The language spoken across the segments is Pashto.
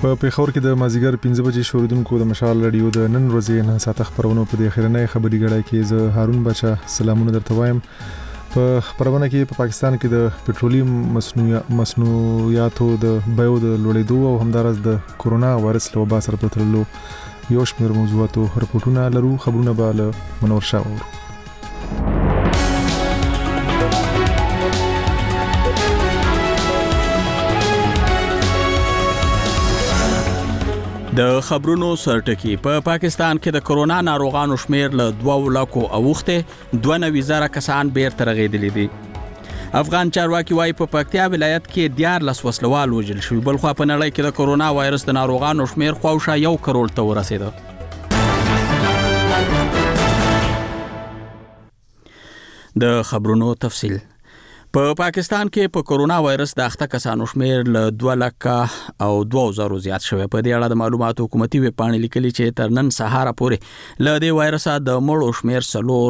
په پیښور کې د مازیګر 15 بجې شوریدونکو د مشال رادیو د نن ورځې نه ساته خبرونه په دې اخرنۍ خبري غړای کې زه هارون بچا سلامونه درته وایم. په خبرونه کې په پاکستان کې د پټرولیم مصنوعاتو د بیو د لوړېدو او همدارس د کورونا وایرس له وبا سره په تړلو یو شمېر موضوعاتو رپورټونه لرو. خبرونه به له منور شاه ورو. د خبرونو سرټکی په پاکستان کې د کورونا ناروغانو شمیر له 2 لکو اوخته 92,000 کسان بیرته رغیدلي دي. افغان چارواکي وايي په پکتیا ولایت کې 14 وسلوال وژل شوي، بل خو په نړۍ کې د کورونا وایرس د ناروغانو شمیر خواوشا 1 کروڑ ته ورسېده. د خبرونو تفصیل. په پاکستان کې په کورونا وایرس د اخته کسانو شمیر له 2,02,000 زیات شوی. په دې اړه د معلوماتو حکومتي ویب پاڼې لیکلي چې تر نن سهار پورې له دې وایرس د مړو شمیر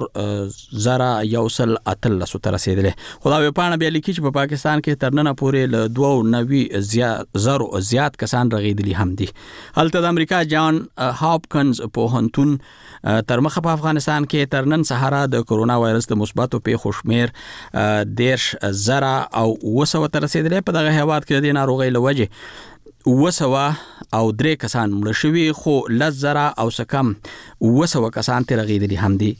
4,118 ته رسیدلی. خو دا ویب پاڼه بیا لیکي چې په پاکستان کې تر نن پورې له 92,000 زیات کسان رغیدلي هم دي. هلته د امریکا جان هاپکنز پوهنتون تر مخه په افغانستان کې تر نن سهار د کورونا وایرس د مثبتو پیښو شمیر 10,000 ته رسیدلی. په دغه هیواد کې د ناروغۍ له وجې 203 کسان مړه شوي، خو 10,000 کم 200 کسان ترې رغیدلي هم دي.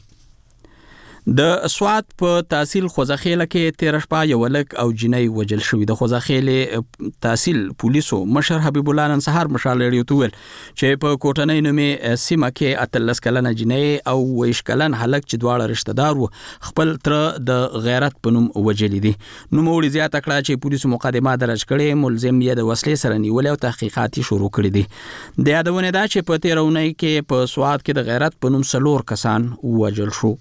د سوات په تحصیل خوځخېله کې 13 شپه یو لک او جنۍ وجل شوی. د خوځخېله تحصیل پولیسو مشر حبیب الله نن سهار مشال رادیو ته ویل چې په کوټنۍ نومې سیمه کې 13 کلنه جنۍ او 20 کلن هلک چې دواړه رشتہ دار وو خپل تر د غیرت په نوم وجل دي. نوموړي زیاته کړه چې پولیسو مقدمه درج کړې، ملزم یې د وسلې سره نیولې او تحقیقات شروع کړي دي. د یادونه ده چې په 13 اونۍ کې په سوات کې د غیرت په نوم 4 کسان وجل شو.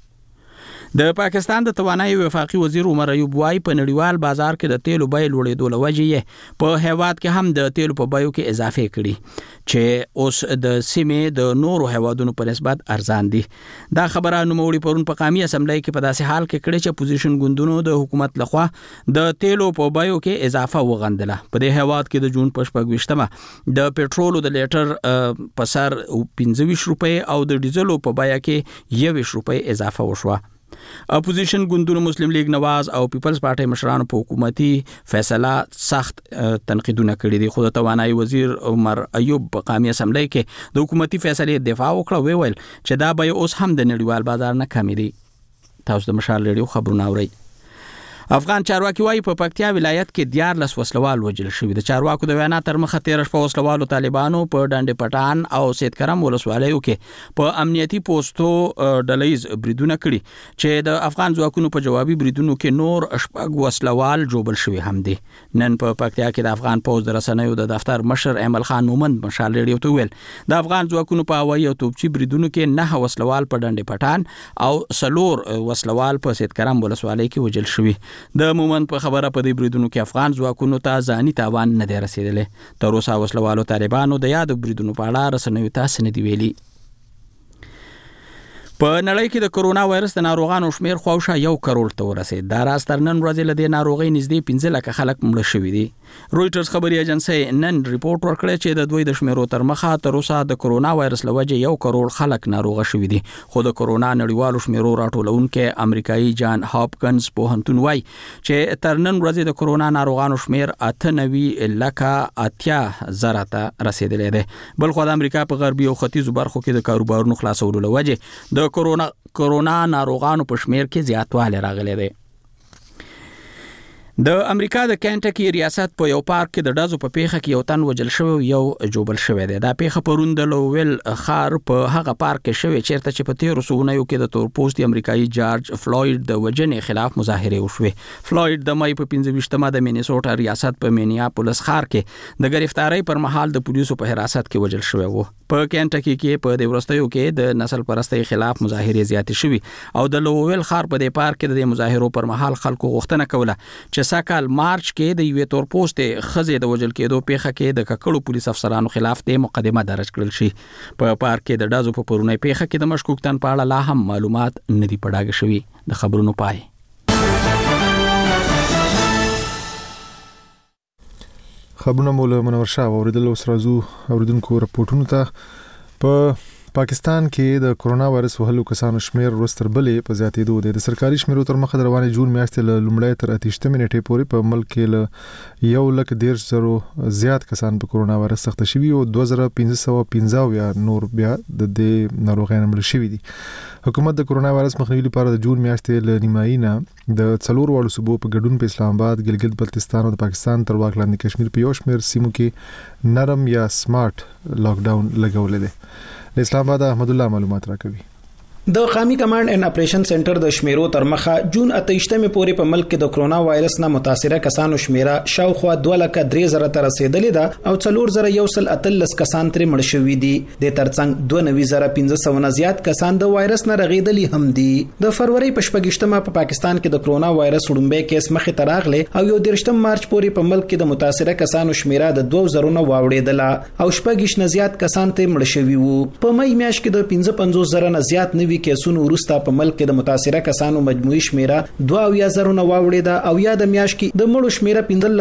د پاکستان د توانایي وفاقي وزیر عمر ایوب وايي په نړیوال بازار کې د تیلو بیې لوړېدو له وجې په هیواد کې هم د تیلو په بیو کې اضافه کړي چې اوس د سیمې د نورو هیوادونو په نسبت ارزان دي. دا خبره نوموړي پرون په قومي اسمبلی کې په داسې حال کې کړې چې اپوزیشن ګوندونو د حکومت لخوا د تیلو په بیو کې اضافه وغندله. په دې هیواد کې د جون په 28مه د پټرولو د لیټر په سر 25 روپۍ او د ډیزلو په بیه کې 21 روپۍ اضافه وشوه. اپوزیشن ګوندونو مسلم لیگ نواز او پیپلز پارټي مشرانو په حکومتي فیصله سخت تنقیدونه کړي دي. خو د توانایي وزیر عمر ایوب په قومي اسمبلی کې د حکومتي فیصلې دفاع وکړه، ویل چې دا به اوس هم د نړیوال بازار نه کم دي. تاسو د مشال رادیو خبرونه اورئ. افغان چارواکي وايي په پکتیا ولایت کې 14 وسلوال وژل شوي. د چارواکو د وینا تر مخه 13 شپه وسلوالو طالبانو په ډنډ پټان او سید کرم ولسوالیو کې په امنیتي پوسټو ډلهیز بریدونه کړي چې د افغان ځواکونو په جوابي بریدونو کې نور شپږ وسلوال جوړل شوي هم دي. نن په پکتیا کې د افغان پوز د رسنیو د دفتر مشر ایمل خان مومند مشال رادیو ته ویل د افغان ځواکونو په هوایي او توپچي بریدونو کې 9 وسلوال په ډنډ پټان او 4 وسلوال په سید کرم ولسوالۍ کې وژل شوي. د مومند په خبره په دې بریدونو کې افغان ځواکونو ته ځاني تاوان نه دی رسیدلی. تر اوسه وسلوالو طالبانو د یاد بریدونو په اړه رسنیو ته څه نه دي ویلي. په نړۍ کې د کورونا وایرس د ناروغانو شمیر خواوشا 1 کروڑ ته ورسېد. دا راز تر نن ورځې له دې ناروغۍ نږدې 15 لکه خلک مړه شوي دي. رویټرز خبري ایجنسي نن ریپورت ورکړی چې د دوی د شمیرو تر مخه تر اوسه د کورونا وایرس له وجې 1 کروڑ خلک ناروغه شوي دي. خو د کورونا نړیوالو شمیرو راټولونکي امریکایي جان هاپکنز پوهنتون وايي چې تر نن ورځې د کورونا ناروغانو شمیر 98,80,000 ته رسیدلی دی. بل خو د امریکا په غربي او ختیځو برخو کې د کاروبارونو خلاصولو له وجې د کورونا ناروغانو په شمیر کې زیاتوالی راغلی دی. د امریکا د کینټکی ریاست په یو پارک کې د ډزو په پیښه کې یو تن وژل شوی، یو جوبل شوی دی. دا پیښه پرون د لوویل ښار په هغه پارک کې شوی چیرته چې په 13 اونیو کې د تورپوستي امریکایي جارج فلوید د وژنې خلاف مظاهرې وشوې. فلوید د مای په 25مه د مینیسوټا ریاست په مینیاپولس ښار کې د گرفتاری پر مهال د پولیسو په حراست کې وژل شوی و. په کینټکی کې په دې وروستیو کې د نسل پرستۍ خلاف مظاهرې زیاتې شوي او د لوویل ښار په دې پارک کې د مظاهرو پر مهال خلکو غوښتنه کوله چې سکهال مارچ کې د یوې تورپوستې ښځې د وژل کېدو پیښه کې د ککړو پولیس افسرانو خلاف د مقدمه درج کړل شي. په پارک کې د ډزو په پرونۍ پیښه کې د مشکوک تن په اړه لا هم معلومات نه دي په ډاګه شوي. د خبرونو پای. خبرونه مول منور شاه اوریدل اوس راځو اوریدونکو راپورټونو ته په پاکستان کې د کورونا وایرس وهلو کسانو شمیر ورستر بلې په زیاتېدو دی. د سرکاري شمیرو تر مخه د روانې جون میاشتې له لومړۍ تر 28 نیټې پورې په ملک کې له 1,13,000 زیات کسان په کورونا وایرس سخت شوي او 2515 یا نور بیا د دې ناروغۍ نه مړ شوي دي. حکومت د کورونا وایرس مخنیوي لپاره د جون میاشتې له نیمایي نه د 4 وړو صوبو په ګډون په اسلام آباد، ګلګت بلتستان او د پاکستان تر واک لاندې کشمیر په یو شمیر سیمو کې نرم یا سمارټ لاک ډاون لګولې ده. اسلام آباد احمد الله معلومات راکوي. د قومي کمانډ اینڈ اپریشن سنټر د شمیرو تر مخه جون 28 پورې په ملک کې د کرونا وایرس نه متاثره کسانو شمیره شاوخوا 2,03,000 ته رسیدلې ده او 4,113 کسان ترې مړ شوي دي. د ترڅنګ 92,500 نه زیات کسان د وایرس نه رغیدلي هم دي. د فروری په 28مه په پاکستان کې د کرونا وایرس وړاندې کیس مخې ته راغلی او یو 13 مارچ پورې په ملک کې د متاثره کسانو شمیره د 2,000 نه واوړېدله او 6 نه زیات کسان ته مړ شوي وو. په مې میاشت کې د 55,000 نه زیات نوي کیسونو وروسته په ملک کې د متاثره کسانو مجموعي شمیره 2,000 نه واوړېده او یا د میاشت کې د مړو شمیره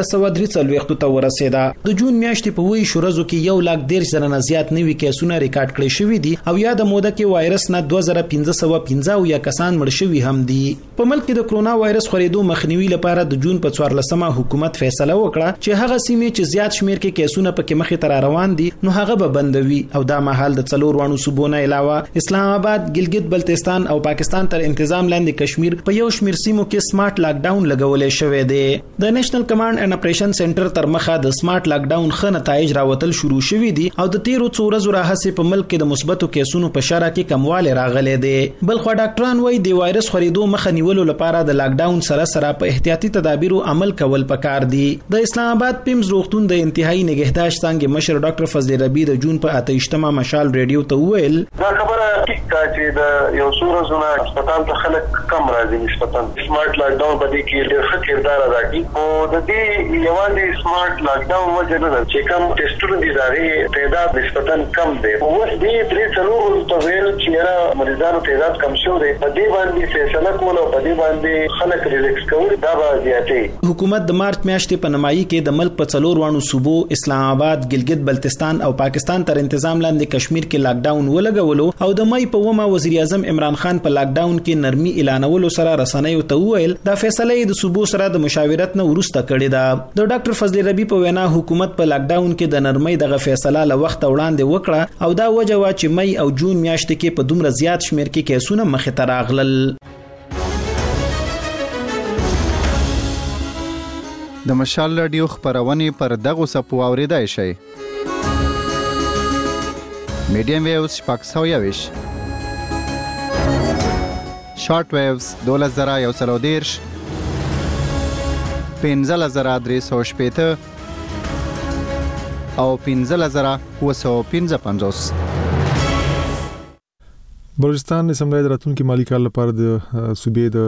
1543 ته ورسېده. د جون میاشتې په وی شورزو کې 1,13,000 نه زیات نوي کیسونه ریکارډ کړي شوي دي او یا د موده کې وایرس نه 2,515 یا کسان مړ شوي هم دي. په ملک کې د کرونا وایرس خورېدو مخنیوي لپاره د جون په 14مه حکومت فیصله وکړه چې هغه سیمې چې زیات شمیر کې کیسونه پکې مخې ته روان دي نو هغه به بندوي او دا مهال د 4 وړو صوبونو علاوه اسلام آباد، ګلګت بلتستان او پاکستان تر انتظام لاندې کشمیر په یو شمیر سیمو کې سمارټ لاک ډاون لګولې شوې ده. د نېشنل کمانډ اینڈ اپریشن سنټر تر مخه د سمارټ لاک ډاون ښه نتایج راوتل شروع شوي دي او د 13 ورځو راهیسې په ملک کې د مثبتو کیسونو په شرح کې کمواله راغلي دي. بلخو ډاکټران وایي د وایرس خورېدو مخه نیولو لپاره د لاک ډاون سره په احتیاطي تدابیرو عمل کول پکار دي. د اسلام آباد پیمز روغتون د انتهایی نگهداشت څنګه مشر ډاکټر فضل ربی د جون په 28مه مشال ریډیو ته وویل دا خبره چې د یو سورزونه هسپتال ته خلک کم راځي نسبتاً سمارټ لاک ډاون باندې کې ډېر ښه کردار ادا کوي او د دې یوازې سمارټ لاک ډاون وجه نه ده چې کم ټیسټونه دي دغه تعداد نسبتاً کم دی. اوس دې 3 ته ویل چې مریضانو تعداد کم شو دی په دې باندې فیصله کول او په دې باندې خلک ریلیکس کول دا به زیاتې. حکومت د مارچ میاشتې په نمایي کې د ملک په 4 وړو صوبو اسلام آباد، ګلګت بلتستان او پاکستان تر انتظام لاندې کشمیر کې لاک ډاون ولګولو او د مې په ومه وزیر اعظم عمران خان په لاک ډاون کې نرمي اعلانولو سره رسنیو ته وویل دا فیصله د صوبو سره د مشاورت نه ورسته کړې ده. د ډاکټر فضل ربی په وینا حکومت په لاک ډاون کې د نرمۍ دغه فیصله له وخت وړاندې وکړه او دا وجه وا چې مې او جون میاشتې کې په دومره زیات شمیر کې کیسونه مخې ته راغلل. د مشال رادیو خبرونه پر دغه سپو اوریدای شي. میډیم ویوز شپږ شارټ ویوز 2013 15,315 او 15,955. بلوچستان اسمبلی د راتلونکي مالی کال لپاره د صوبې د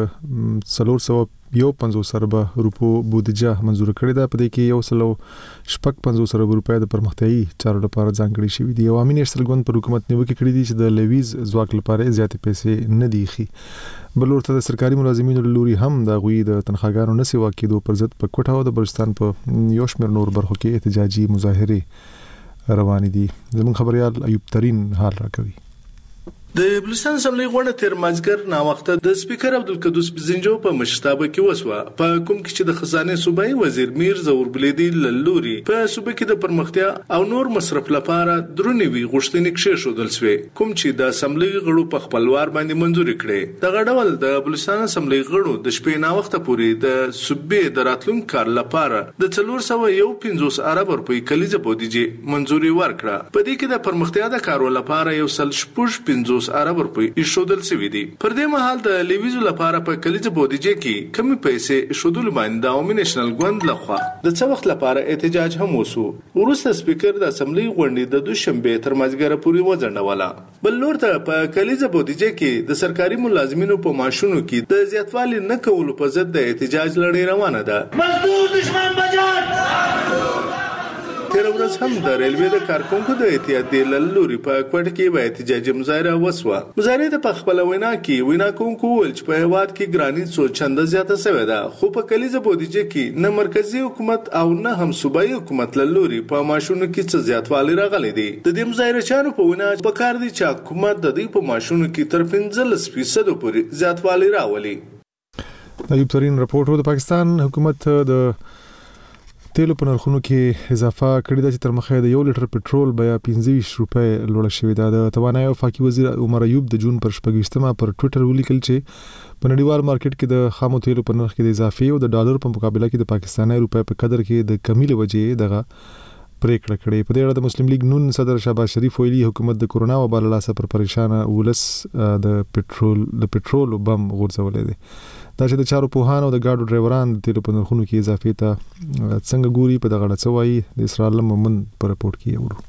451 ارب روپو بودیجه منزور کړې ده. په دې کې 150 ارب روپیا د پرمختیايي چارو لپاره ځانګړي شوي دي. عوامي نېشنل ګوند پر حکومت نیوکه کړې دي چې د لیویز ځواک لپاره زیاتې پیسې نه دي خي. بل ورته د سرکاري ملازمینو لوري هم د غوي د تنخواګانو نه سیوا کېدو پر ضد په کوټه او د بلوچستان په یو شمېر نور برخو کې احتجاجي مظاهره روان دي. زموږ خبريال ایوب ترين حال راکوي. د بلوچستان اسمبلی غونډه تیر مازګر نا وخت د سپیکر عبدالقدوس بزنجو په مشرتابه کې وسوه په کوم کې چې د خزانه صوبایي وزیر میر زور بلیدي لوري په صوبه کې د پرمختیا او نور مصرف لپاره درونی غوښتنې کښې شودل سوي کوم چې د اسمبلی غړو په خپلوار باندې منځوري کړي. د غډول د بلوچستان اسمبلی غړو د شپې نا وخت پورې د صوبې د راتلونکو کار لپاره د 450 ارب روپۍ کلیزه بودیجه منځوري ورکړه. په دې کې د پرمختیا د کارو لپاره یو سل 50 ارب روپۍ ایښودل شوي دي. پر دې مهال د لیویزو لپاره په کلیزه بودیجه کې کمی پیسې ایښودل باندې د عوامي نېشنل ګوند لخوا د څه وخت لپاره احتجاج هم وسو. وروسته سپیکر د اسمبلی غونډې د دوشنبه تر مازیګر پورې وځنډوله. بل نور ته په کلیزه بودیجه کې د سرکاري ملازمینو په معاشونو کې د زیاتوالي نه کولو په ضد د احتجاج لړۍ روانه ده. مزدور دشمن بجټ تیر ورځ هم د ریلوې د کارکونکو د اتحادیې له لوري په کوټه کې به احتجاجي مظاهره وسوه. مظاهرې په خپل وینا کې وینا کوونکو وویل چې په هېواد کې ګراني څو چنده زیاته شوې ده، خو په کلیزه بودیجه کې نه مرکزي حکومت او نه هم صوبایي حکومت له لوري په معاشونو کې څه زیاتوالی راغلی دی. د دې مظاهرچیانو په وینا پکار دی چې حکومت د دوی په معاشونو کې تر 15% پورې زیاتوالی راولي. ایوب ترین رپورټ د پاکستان حکومت د تیلو په نرخونو کې اضافه کړې ده چې تر مخه د 1 لیټر پټرول بیا 25 روپۍ لوړه شوې ده. د توانایي او فاقي وزیر عمر ایوب د جون پر 26مه پر ټوئیټر ولیکل چې په نړیوال مارکیټ کې د خامو تیلو په نرخ کې د اضافي او د ډالر په مقابله کې د پاکستاني روپۍ په قدر کې د کمی له وجې دغه پریکړه کړې. په دې اړه د مسلم لیگ نون صدر شهباز شریف ویلي حکومت د کورونا وبا له لاسه پر پریشانه ولس د پټرول بم غورځولې دي. دا چې د چارو پوهان او د ګاډو ډرایوران د تیلو په نرخونو کې اضافه ته څنګه ګوري په دغه اړه څه وایي د اسرائیل مومن په رپورټ کې ورو.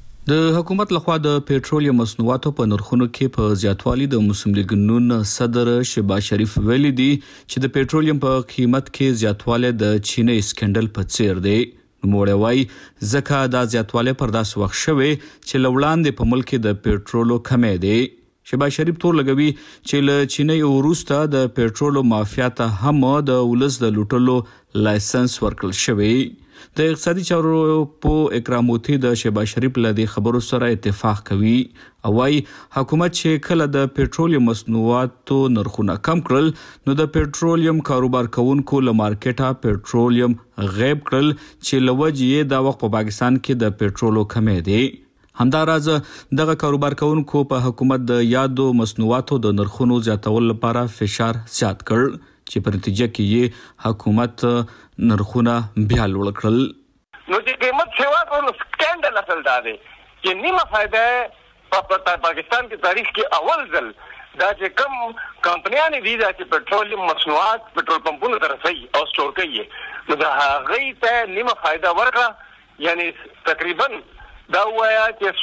د حکومت لخوا د پېټرولیم مصنوعاتو په نرخونو کې په زیاتوالي د مسلم لیگ نون صدر شهباز شریف ویلي دي چې د پېټرولیم په قیمت کې زیاتوالی د چینی سکندل په څیر دی. نوموړی وایي ځکه دا زیاتوالی پر داسې وخت شوی چې له وړاندې په ملک کې د پېټرولو کمی دی. شهباز شریف تور لګوي چې له چینی وروسته د پېټرولو مافیا ته هم د ولس د لوټلو لایسنس ورکړل شوی. د اقتصادي چارو په اکراموتی د شهباز شریف له دې خبرو سره اتفاق کوي او وايي حکومت چې کله د پېټرولیم مصنوعاتو نرخونه کم کړل نو د پېټرولیم کاروبار کوونکو له مارکیټه پېټرولیم غیب کړل چې لوجې دا وخت په پاکستان کې د پېټرولو کمی دی. همداراز دغه کاروبار کوونکو په حکومت د یادو مصنوعاتو د نرخونو زیاتولو لپاره فشار زیات کړ چې په نتیجه کې یې حکومت نرخونه بیا لوړ کړل. نو د قیمت سیوا کولو سکینډل اصل دا دی چې نیمه فائدہ په پاکستان کې تاریخ کې اول ځل دا چې کوم کمپنیانې دي دا چې پټرولیم مصنوعات پټرول پمپونو ته رسوي او سټور کوي نو د هغوی ته نیمه فائدہ ورکړه، یعنی تقریبا دا وایا چې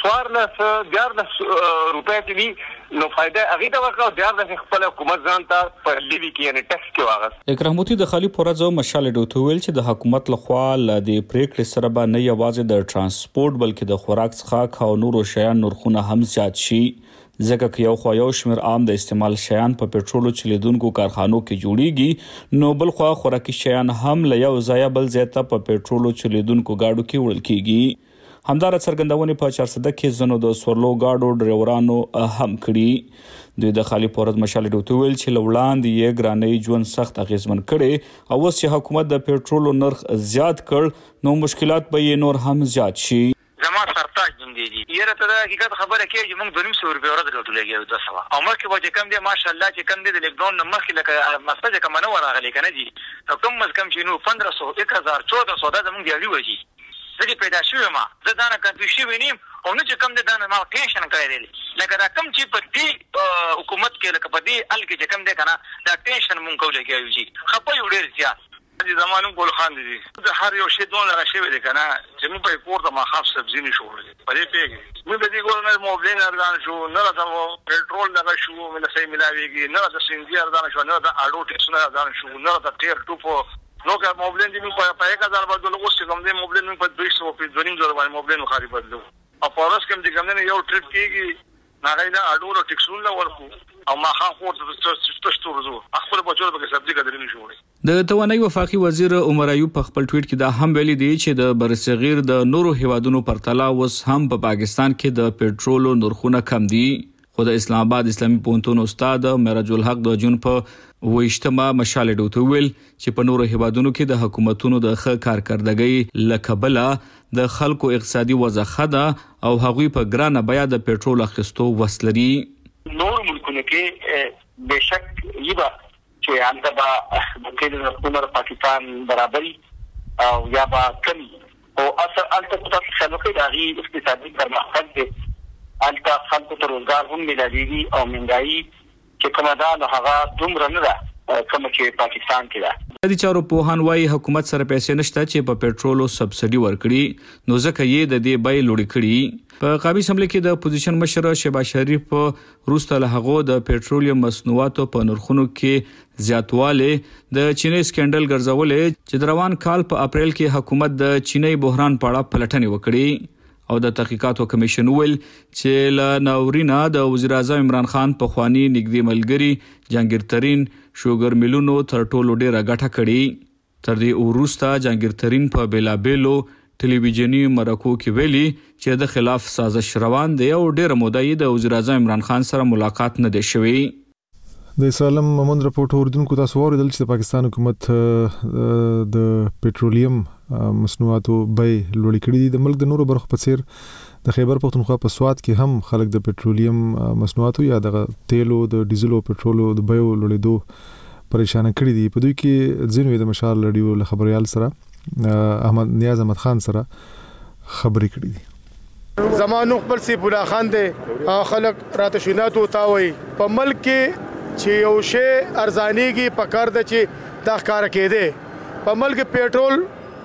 14 روپۍ چې دي نو فائدہ هغه ته ورکړه او 14 خپل حکومت ځان ته په لیوي کې یعنی ټیکس کې واغس. اکراموتی د خالی پورزو مشال ډوته ویل چې د حکومت لخوا ل دې پریکړې سره به نه یوازې د ترانسپورت بلکې د خوراک څخه او نورو شیان نرخونه هم زیات شي، ځکه چې یو شمیر عام د استعمال شیان په پېټرولو چلیدونکو کارخانو کې جوړیږي نو بل خو خوراکي شیان هم له یو ځای بل ځای ته په پېټرولو چلیدونکو گاډو کې وړل کیږي. همدار څرګندونې په 400 کې زنو د سورلو گاډو ډرایورانو هم کړي. دوی د خالی پورز مشال ډوته ویل چې لوړاندې یې ګرانۍ ژوند سخت اغیزمن کړي او اوس چې حکومت د پېټرولو نرخ زیات کړ نو مشکلات به یې نور هم زیات شي. زما سرتاج جون دی یره ته د حقیقت خبره کوي چې موږ 200 روپۍ ورته راټولېږو 200 او مخکې به چې کم دی ماشاءالله چې کم دی د لګډون مخکې لکه مسجد کم نه ورغلی کنه دي کم از کم چې نو 1500 1000 1400 د موږ دی ویږي زه پیدا شوم ما زه دا نه کنفیوژ وینم او نه چې کم دی دا نه ما ټینشن کړی دی لکه دا کم چې په دې حکومت کې لکه په دې ال کې چې کم دی کنه دا ټینشن مونږ کولای کېږي خپه یو ډیر زیات دي زمانو ګل خان دي د هر یو شی دون راشي وي کنه چې موږ په پورته ما خاص سبزی نشو په دې پیګي موږ د دې ګورنر موبلین ارزان شو نه راځو پېټرول دغه شو مله سي ملاويږي نه د سنجي ارزان شو نه د اډو ټیکس نه ارزان شو نه د ټیر ټوپو نو که موبلین دې موږ په 1000 بدل اوس کوم دې موبلین موږ په 200 په 2.5 باندې موبلین خاري بدلو او پورس کوم دې کوم نه یو ټریپ کیږي ناغیدا اډو ټیکسونه ورکو او ما خان خور ته ستورزو خپل بچو په سبزی قدر نشو. د توانایي وفاقي وزیر عمر ایوب په خپل ټویټ کې دا هم ویلي دی چې د برصغیر د نورو هیوادونو پرتله اوس هم په پاکستان کې د پېټرولو نرخونه کم دي. خو د اسلام آباد اسلامي پوهنتون استاد معراج الحق د جون په 28مه مشال ډوته ویل چې په نورو هیوادونو کې د حکومتونو د ښه کارکردګۍ لکبله د خلکو اقتصادي وضع خده او هغوی په ګرانه بیا د پېټرول اخیستو وسلري. نور ملکونو کې بشک یبا چې انده با د حکومت پاکستان برابرۍ او یا با کمی او اصل انته په تاسو کې دغه اقتصادي پرمختګ دی البته خلکو ته روزګار هم ملایوي او منګایي چې کومه ده نو هغه دومره نه ده کوم چې پاکستان کې ده. د چارو پوهان وايي حکومت سره پیسې نشته چې په پېټرولو سبسډي ورکړي، نو ځکه یې د دې بیې لوړې کړي. په قومي اسمبلی کې د اپوزیشن مشر شهباز شریف وروسته له هغو د پېټرولیم مصنوعاتو په نرخونو کې زیاتوالی د چینی سکینډل ګرځولې چې د روان کال په اپریل کې حکومت د چینی بحران په اړه پلټنې وکړي. او د تحقیقاتو کمیشن ویل چې له ناورینه د وزیر اعظم عمران خان په خوانی نږدې ملګری جهانگیر ترین شوګر میلونو تر ټولو ډیره ګټه کړې. تر دې وروسته جهانگیر ترین په بیلابیلو ټلویزیونی مرکو کې ویلي چې د خلاف سازش روان دی او ډیره موده یې د وزیر اعظم عمران خان سره ملاقات نه دی شوی. د اسلام مومند راپورټ اوریدونکو تاسو اوریدل چې د پاکستان حکومت د پېټرولیم مصنوعاتو بیې لوړې کړې دي. د ملک د نورو برخو په څیر د خیبر پختونخوا په سوات کې هم خلک د پېټرولیم مصنوعاتو یا د تیلو د ډیزلو پېټرولو د بیو لوړېدو پریشان کړي دي. په دوی کې ځینو د مشال رادیو له خبريال سره احمد نیاز احمد خان سره خبرې کړې دي. زمانو خپل سی بولا خان دی خلک راته شیناتو تاوي په ملک کې چې یو شی ارزانيږي په کار د چې دا ښکار کېده په ملک پېټرول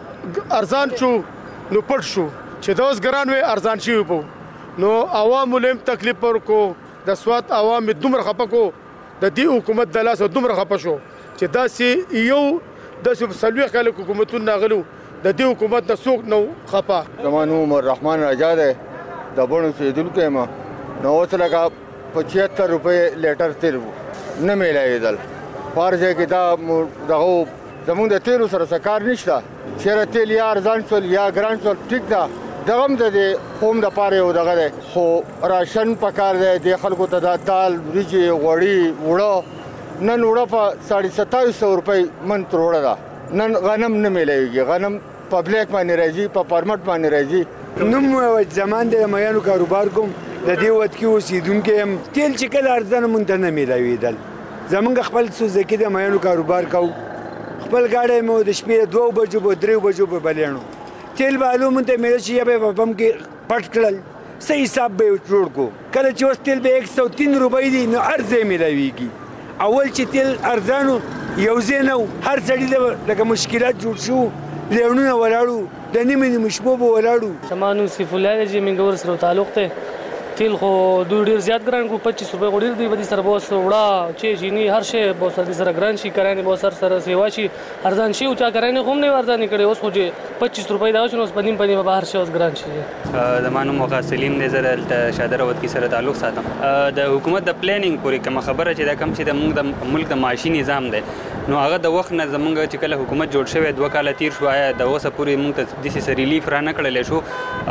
ارزان شو نو پټ شو چې دا اوس ګران وي ارزان شي په نو عوامو لم تکلیف ورکو د سوات عوام دومره خپکو د دې حکومت د لاس دومره خپه شو چې دا سي یو د سلوي خلک حکومتونه غلو د دې حکومت د سوق نو خپه. زمانو عمر رحمان راجا ده د بڼو سیدونکو ما نو اوس لګه 75 روپے لیټر تیل نه میلایدل فارځه کې دا دغه زمونږ د تیلو سره سکار نشته چیرې تیل یا ارزان شول یا ګران شول ټیک ده دغه د قوم د پاره یو دغه خو راشن پکار دی د خلکو ته د دال وریجې غوړي وړو نن وړو په 2750 روپے من تروړه ده نن غنم نه میلایږي غنم پبلک باندې راځي په پرمټ باندې راځي نو زمان د میانو کاروبار کوم د دې وخت کې اوسیدونکو هم تیل چې کله ارزانه مونږ نه میلاویدل زمونږ خپل سوزکی د میانو کاروبار کو خپل گاډي مو د شپې 2 بجو په 3 بجو په بلینو تیل بالو مونږ ته مې شي په بم کې پټ کړل صحیح حساب به جوړ کو کله چې اوس تیل به 103 روپۍ دي نو ارزه میلاویږي اول چې تیل ارزانو یو زینو هر ځړي لکه مشکلات جوړ شو لیونونه ولاړو د نیمه مشبوب ولاړو سمانو سیف الله چې منګور سره تعلق ته تیل خو دوی ډیر زیات ګران کو 25 روپے غوډیر دی بدی سره بوس وړا چې جینی هر شی بوس سره ګران شي کرانه بوس سره سیوا شي ارزان شي او چا کرانه هم نه ارزان کړي اوس خو چې 25 روپے دا شنو پدیم په بهر شي اوس ګران شي. زمانو موقع سلیم نظر شادر وت کی سره تعلق ساتم د حکومت د پلانینګ پوری کوم خبره چې دا کم چې د موږ د ملک د معاشي نظام دی نو هغه د وخت نه زمونږ چې کله حکومت جوړ شوی 2 کال تیر شو آیا د اوسه پوری موږ ته د سې ریلیف را نه کړل شو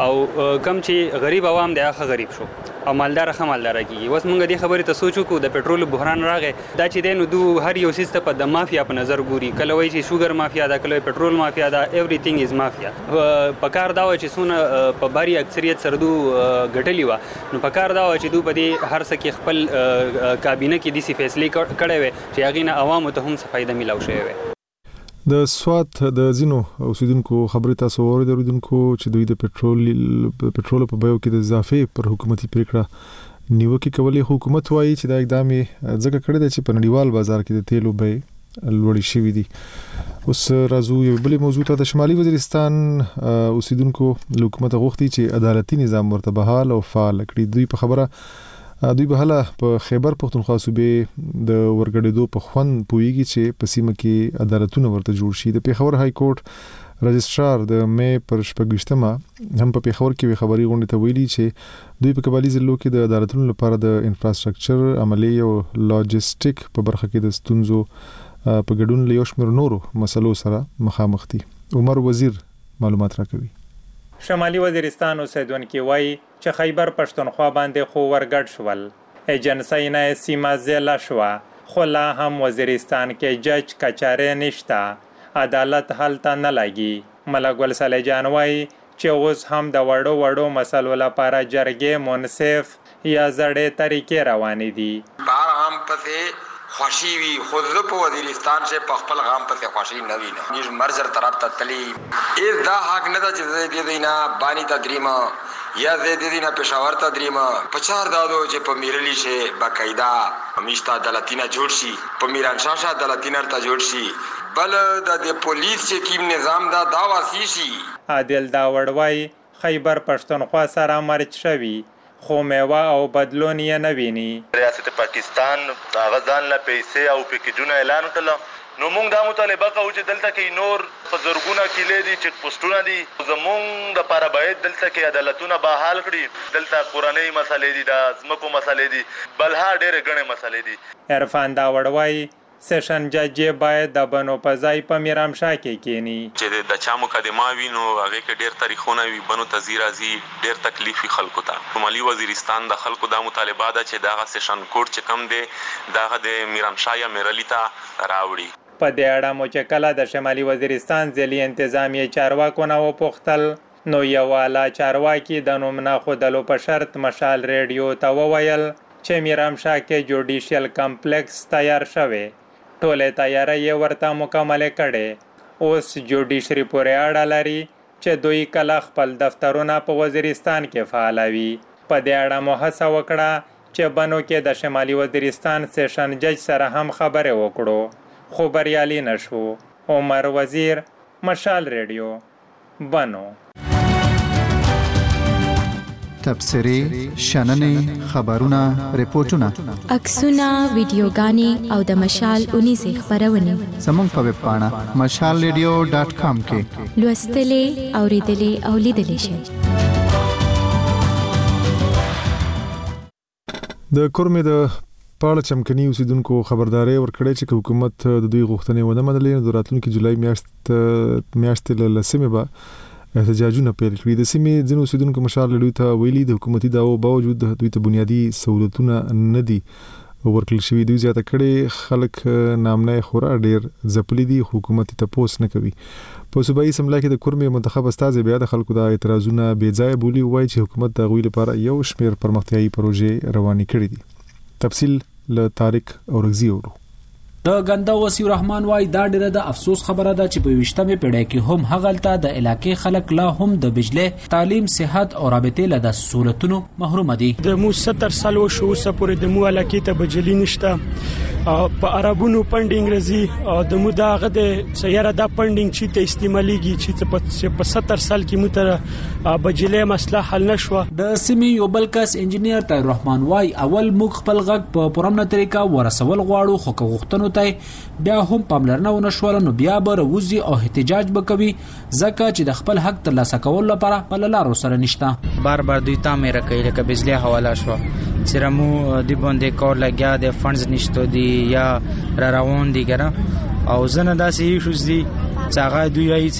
او کم چې غریب عوام دی هغه غریب شو او مالدار خمالدار کیږي. اوس موږ دې خبرې ته سوچو کو د پېټرول بحران راغې دا چې دینو دو هر یو سیستم په د مافیا په نظر ګوري کله وایي چې شوګر مافیا دا کله پېټرول مافیا دا ایوریثینګ از مافیا په کار دا چې سونه په باري اکثریت سره دو غټلی و نو په کار دا چې دو په دې هر څه کې خپل کابینه کې دي سي فیصله کړي وي چې هغه نه عوامو ته هم څه فائدہ ملاو شوی وي. د سوات د زینو اوسیدونکو خبرې تاسو اوریدونکو چې دوی د پېټرول په بیو کې د اضافه پر حکومتي پریکړه نیوکه کولې حکومت وایي چې دا اقدام ځکه کړی دی چې په نړیوال بازار کې د تیلو بیې لوړې شوې دي. اوس راځو یو بل موضوع ته. د شمالي وزیرستان اوسیدونکو له حکومت غوښتي چې عدالتي نظام ورته بحال او فعال کړي. دوی په خبره دوی به هله په خیبر پختونخوا صوبې د ورګړېدو په خوند پوېږي چې په سیمه کې عدالتونه ورته جوړ شي. د پیښور های کورټ رجسترار د مې پر 28مه هم په پیښور کې خبري غونډه ته ویلي چې دوی په قبایلی ضلعو کې د عدالتونو لپاره د انفراستراکچر عملی او لاجستیک په برخه کې د ستونزو په ګډون له یو شمېر نورو مسلو سره مخامخ دي. عمر وزیر معلومات راکوي. شمالي وزیرستان اوسیدونکو وایي چې خیبر پښتونخوا باندې خو ورګډ شول ایجنسی نه سیمه ځله شو خو لا هم وزیرستان کې جج کچاره نشته عدالت هلته نه لګي. ملک ګل صالح جان وایي چې اوس هم د وړو مسلو لپاره جرګې منصف یا زړې طریقې روانې دي. بار هم پته خوشی وی خود په وزیرستان سے خپل غام پته خوشی نه وی نه نیر مرزر طرف ته تلی اې دا حق نه ده چې دې دینا بانی تدریما یا دې دینا پېښور تدریما پچار دادو چې په میرلی شه باقاعده همیشته عدالتینه جوړ شي په میران شاه عدالتینه ته جوړ شي بل د پولیس چې کیم نظام دا واسی شي. عادل داوړ وایي خیبر پښتونخوا سره مرچ شوي خو میوه او بدلون یې نه ویني. ریاست پاکستان هغه ځان له پیسې او پیکیجونه اعلان کړل نو موږ دا مطالبه کوو چې دلته کې نور په زرګونه کیلې دي چیک پوسټونه دي زموږ د لپاره باید دلته کې عدالتونه بحال کړي. دلته قرآني مسلې دي د ځمکو مسلې دي بلها ډېرې ګڼې مسلې دي. عرفان داوړ وایي سیشن جج باید د بنو په ځای په میرامشاه کې کینی چې د چا مقدمه وي نو هغه کې ډېر تاریخونه وي بنو تزیر ازي ډېر تکلیف خلکو ته. شمالي وزیرستان د خلکو د مطالبه ده چې دغه سیشن کورټ چې کم دی دغه د میرامشاه یا میرلی ته راوړي. په دې اړه مو چې کله د شمالي وزیرستان ځلي انتظامیه چارواکو نه وپوښتل نو یو اعلی چارواکي د نوم نه ښودلو په شرط مشال ریډیو ته وویل چې میرامشاه کې جوډیشل کمپلیکس تیار شوی ټولې تیاری یې ورته مکمل کړي. اوس جوډیشري پورې اړه لري چې دوی کله خپل دفترونه په وزیرستان کې فعالوي. په دې اړه مو هڅه وکړه چې بنو کې د شمالي وزیرستان سیشن جج سره هم خبرې وکړو خو بریالي نشو. عمر وزیر مشال ریډیو بنو. تبصرې شننې خبرونه ریپورتونه عکسونه ویډیوګانې او د مشال 19 خبرونه زموږ په ویب پاڼه mashalradio.com کې لوستلې اوریدلې او لیدلې شئ. د کورمې د پاړه چمکني اوسیدونکو خبرداري ورکړې چې حکومت د دوی غوښتنې ونه منلې د راتلونکي جولای میاشتې له لسمې به احتجاجونه پیل کړي. د سیمې ځینو اوسیدونکو مشال لوی ته ویلي د حکومتي دعوو باوجود دوی ته بنیادی سہولتونه نه دي ورکړل شوي. دوی زیاته کړي خلک نامنه خورا ډیر ځپلي دي حکومت ته پوس نه کوي. په صوبایي اسمبلی کې د کورمې منتخب استاد بیا د خلکو د اعتراضونه بې ځای بولی وایي چې حکومت د غوي لپاره یو شمیر پرمختیايي پروژې روانې کړې دي. تفصیل له طارق اورغزي اورو. د غندا وسیع الرحمن وای دا ډیره د افسوس خبره ده چې په 20مې پیړۍ کې هم هغلته د علاقې خلک لا هم د بجلی تعلیم صحت او رابطې له سہولتونو محروم دي. د مو 70 سال شو سپورې د مو علاقې ته بجلی نشته په عربونو پندینګ رزي د مو داغه د سیاره د پندینګ چې ته استعماليږي چې په 70 سال کې متر بجلی مسله حل نشو. د سیمې یو بل کس انجنیر طاهر الرحمن وای اول موږ خپل غږ په پرمنه طریقه ورسول غواړو خو غوښتنو بیا هم پاملرنه ونشول نو بیا به روزي او احتجاج وکوي ځکه چې د خپل حق ترلاسه کول لپاره بل لارو سره نشته. بار دوی تعمیر کوي لکه بجلی حواله شو چې رمو دی باندې کار لګیا د فندز نشته دی یا روان دي ګره او زنه داسې شوز دي چې هغه دوی یې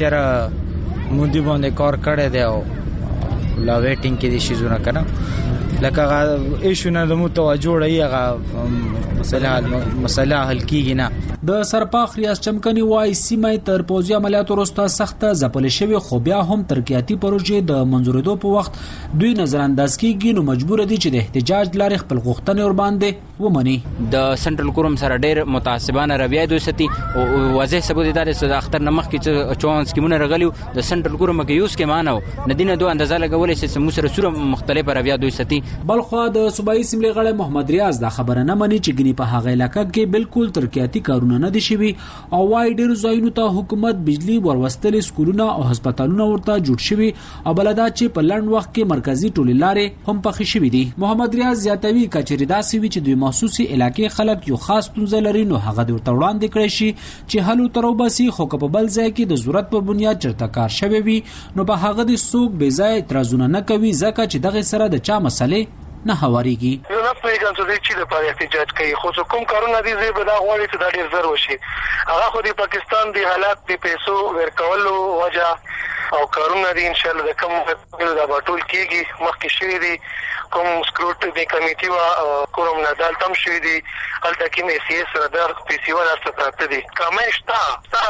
چې مو دی باندې کار کړی دی او لا ویټینګ کې دي شي زونه کنه لکه ایشونه د متوجه هغه مسله حل کیږي نه. د سرپاخ ریاض چمکني وای سیمه تر پوزي عملیاتو وروسته سخته ځپل شوی خو بیا هم ترقیاتي پروژې د منظورېدو په وخت دوی نظر انداز کیږي نو مجبور دي چې د احتجاج لارې خپل غوښتنې ور باندې ومني. د سنټرل کورم سره ډېر متعصبانه رویه دوی ستي او واضح ثبوت دی چې د اختر نمخ کې 54 سکیمونه رغلیو د سنټرل کورم کې یوز کې مانو ندینه دوه اندازه لګولې چې مو سره صورت مختلفه رویه دوی ستي. بلخو د صوبایي اسمبلی غړی محمد ریاض دا خبره نه مني چې ګني په هغه علاقه کې بالکل ترقیاتي کارونه نه دي شوي او وايي ډېر ځایونو ته حکومت بجلی وروستلې سکولونه او هسپتالونه ورته جوړ شوي او بلدا چې په لړن وخت کې مرکزی ټولې لارې هم پخې شوي دي. محمد ریاض زیاتوي کچېری داسې وی چې دوی محسوسي علاقې خلک یو خاص ستونزه لري نو هغه د وړاندې کړی شي چې حل تر وبسي خو په بل ځای کې د ضرورت په بنیاد چرته کار شوی وي نو په هغه د سوق بې ځای اعتراضونه نه کوي ځکه چې دغه سره د چا مسلې نه هواریږي. زه نه پوهیږم چې چی د پاره احتجاج کوي خو کوم کارونه دي زه به دا غواړي چې دا ډیر زر وشي. هغه خو د پاکستان د حالات د پیسو ورکولو وجه او کارونه دي ان شاء الله د کوم د باټول کېږي مخکې شوی دي کوم سکروټ د کمیټي وا کوم نادال تم شوی دي الته کې مې سی اس ردار پی سی ول ارڅ پراته دي کمشتا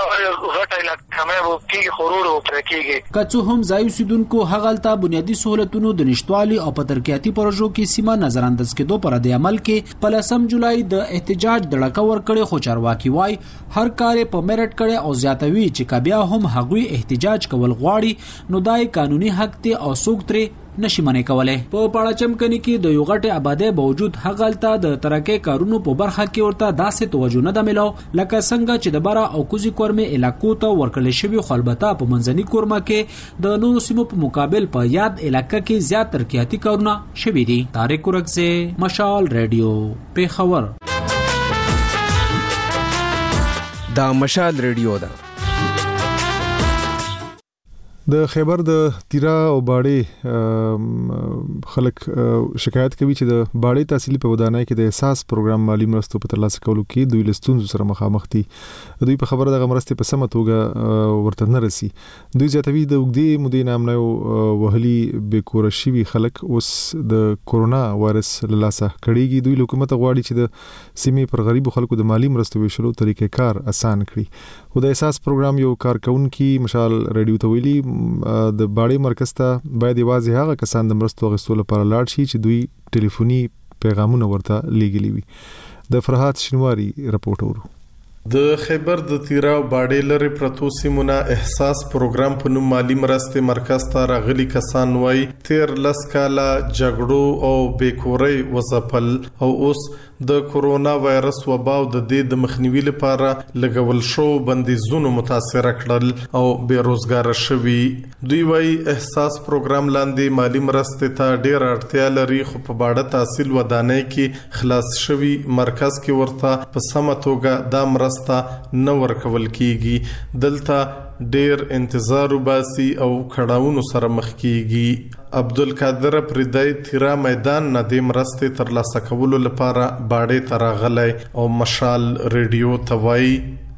غټه لا کمه وو کې خورور او پرکیږي. کڅو هم ځای سیدونکو هغلته بنیادی سہولتونو د نشټوالي او په ترقیاتي پروژو کې سیمه نظر انداز کېدو پر د عمل کې په 10 جولای د احتجاج دړکه ور کړي خو چارواکي وای هر کار په میرټ کړي او زیاتوي چې کبیا هم هغوی احتجاج کول غواړي نو دای قانوني حق ته او څوک ترې نشي منې کولای. په پاړاچم کني کې د یو غټ آبادی باوجود هغلته د ترقې کارونو په برخه کې ورته داسې توجه نه ده ملو لکه څنګه چې د بارا او کوزي کورمه علاقو ته ورکړل شوی خو البته په منځني کورمه کې د نورو سیمو په مقابل په یاد علاقې کې زیات ترقیاتي کارونه شوي دي. طارق ورکزه، مشال ریډیو، پیښور. دا مشال ریډیو ده. د خیبر د تیرا او باړې خلک شکایت کوي چې د باړې تحصیلي په ودانۍ کې د احساس پروګرام مالی مرستو په ترلاسه کولو کې دوی لستون سره مخامخ دي. دوی په خبره د مرستې په سمه توګه ورته نه رسي. دوی زیاتوي د وګړي مودې نامنو وهلي بیکور شوي خلک اوس د کورونا وایرس لاسه کړيږي. دوی حکومت غواړي چې د سیمې پر غریب خلکو د مالی مرستو ویشلو طریقې کار آسان کړي. خو د احساس پروګرام یو کارکونکي مشال ریډیو ته ویلي د باړې مرکز ته باید یوازې هغه کسان د مرستو غوښتلو لپاره لاړ شي چې دوی ټلیفوني پیغامونه ورته لیږلي وي. د فرحات شنواری رپورټ اورو. د خیبر د تیرا او باړې لري پرتو سیمونه احساس پروګرام په نوم مالی مرستې مرکز ته راغلي کسان وای تیر لس کاله جګړو او بیکورۍ وځپل او اوس د کورونا وایرس وبا او د دې د مخنیوي لپاره لګول شو بندیزونو متاثر کړل او بیروزګار شوي. دوی وای احساس پروګرام لاندې مالی مرستې ته ډیر اړتیا لري خو په باړه تحصیل ودانۍ کې خلاص شوي مرکز کې ورته په سمه توګه د مرسته نه ورکول کیږي. دلته ډیر انتظار وباسي او کړهونو سره مخ کیږي. عبدالقادر پردای تیرا میدان نه د مرستې تر لاسه کولو لپاره باړې ته راغلی او مشال ریډیو ته وایي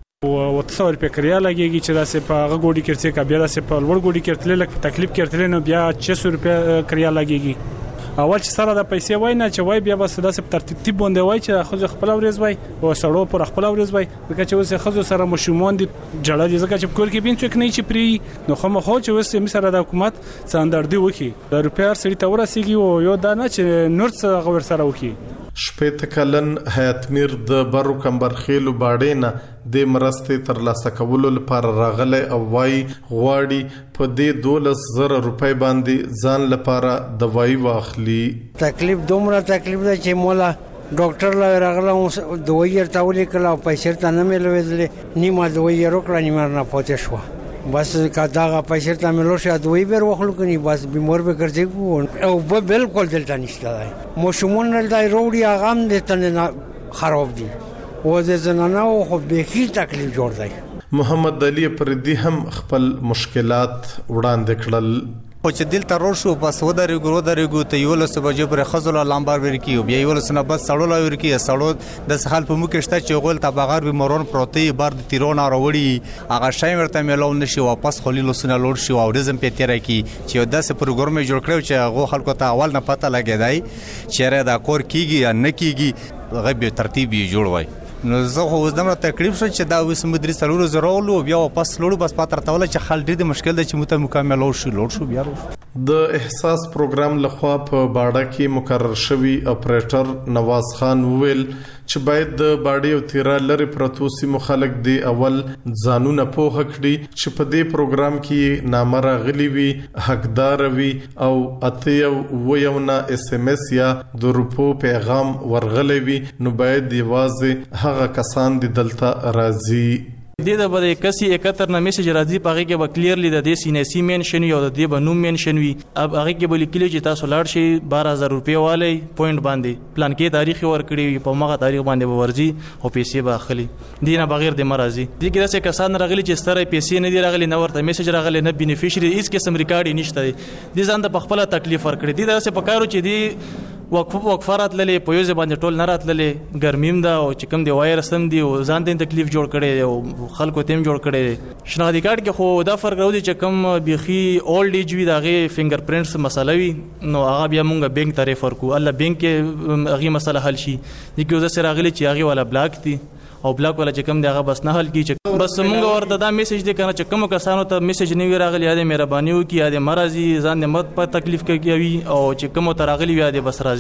و تصور په کریا لګیږي چې داسې په هغه ګوډي کې چې کبیا داسې په لوړ ګوډي کې تل لک تکلیف کې تل نو بیا 600 روپیا کریا لګیږي. اول چې سره د پیسې وای نه چې وای بیا بس داسې ترتیب باندې وای چې خو خپل ورځ وای او سړو پر خپل ورځ وای ځکه چې اوس خو سره مشومان دي جړل ځکه چې کور کې بین څوک نه چې پری نو خو مخ چې اوس می سره د حکومت څاندردي وکي د روپیا سړي ته ورسیږي او یو دا نه چې نور څه غوړ سره وکي. شپه کلن حیات میر د برو کمبرخیلو باړې نه د مرستې تر لاسه کولو لپاره راغلی او وای غواړي په دې 12,000 روپۍ باندې ځان لپاره دوايي واخلي. تکلیف دومره تکلیف ده چې مولا ډاکټر لا راغله دوايي ورته کړه او پیسې ته نه ملوېدلې نیمه دوايي ورکړه نیمه نه پاتې شو. بس کداغه پیسې ته ملو شه دوی به وخلو کني بس بیمار به ګرځي او به بالکل دلته نشته مو شمون نه دای وروړي هغه هم د تنه خراب دي او د زنانه خو به هیڅ تکلیف جوړ دی. محمد علي پردي هم خپل مشکلات وړاندې کړل. او چې دلته روړ شو بس ودرېګو ته یو لس بجې پر خزل لامبار ورکی او بیا یو لس نه بس سړول ورکی سړول د سحال په موکه شته چې غول ته بغیر به مورون پروتي بار د تیرون راوړي هغه شای ورته ملو نشي واپس خلی لسنه لوړ شي او رزم په تیر کی چې داسې پروګرام جوړ کړو چې هغه خلکو ته اول نه پته لګیدای چې را دا کور کیږي یا نه کیږي غو ترتیب یې جوړ وای. نو زه خو اوس دمره تکلیف شو چې دا اوس مدري سلور زرولو بیا واپس لوړو بس پاتر تاول چې خل ډېر مشکل ده چې مته مکمل لوړ شو بیا د احساس پروګرام لخوا په باړه کې مقرر شوی اپریټر نواز خان ویل چې باید د باړې او تیرا لري پرتو سیمو خلک دی اول ځانونه پوهه کړي چې په دې پروګرام کې نامه راغلي وي حقدار وي او اته ویونه SMS یا د روپو پیغام ورغلي وي نو باید یوازې هغه کسان دي دلته راځي. د دې د کسي 71 نه میسج راځي پاره کې به کلیرلی د دې سینې منشن یو د دې بنوم منشن وي اب هغه کې به لیکل چې تاسو لاړ شي 12000 روپیا والی پوینټ باندې پلان کې تاریخ ورکړي په مغه تاریخ باندې ورځي او پیسې به اخلي دینه بغیر د مرزي دي کې داسې کسان راغلي چې ستاره پیسې نه دی راغلي نه ورته میسج راغلي نه بینیفیشري هیڅ قسم ریکارډ نشته دي ځان د خپل تکلیف ورکړي دي داسې پکارو چې دي وقفرات للې په یوه باندې ټول نه راتللې ګرمیم دا او چې کوم دی وایرس هم دی او ځان ته تکلیف جوړ کړي او خلکو تیم جوړ کړي. شناختی کارت کې خو دا فرق راوځي چې کوم بيخي اولډ ایج وي داغه فینګر پرینټس مسله وي نو هغه بیا مونږ بانک ته ریفر کو الله بانک کې هغه مسله حل شي دي کې وځه سره غلي چې هغه ولا بلاک دي او بلاک ولا چې کوم دی هغه بس نه حل کی چې بس مونږ ورته دا میسج دی کنه چې کوم کسانو ته میسج نه وی راغلی یاده مهرباني وکي یاده مرزي ځان نه مت په تکلیف کوي او چې کوم ته راغلی یاده بس راځي.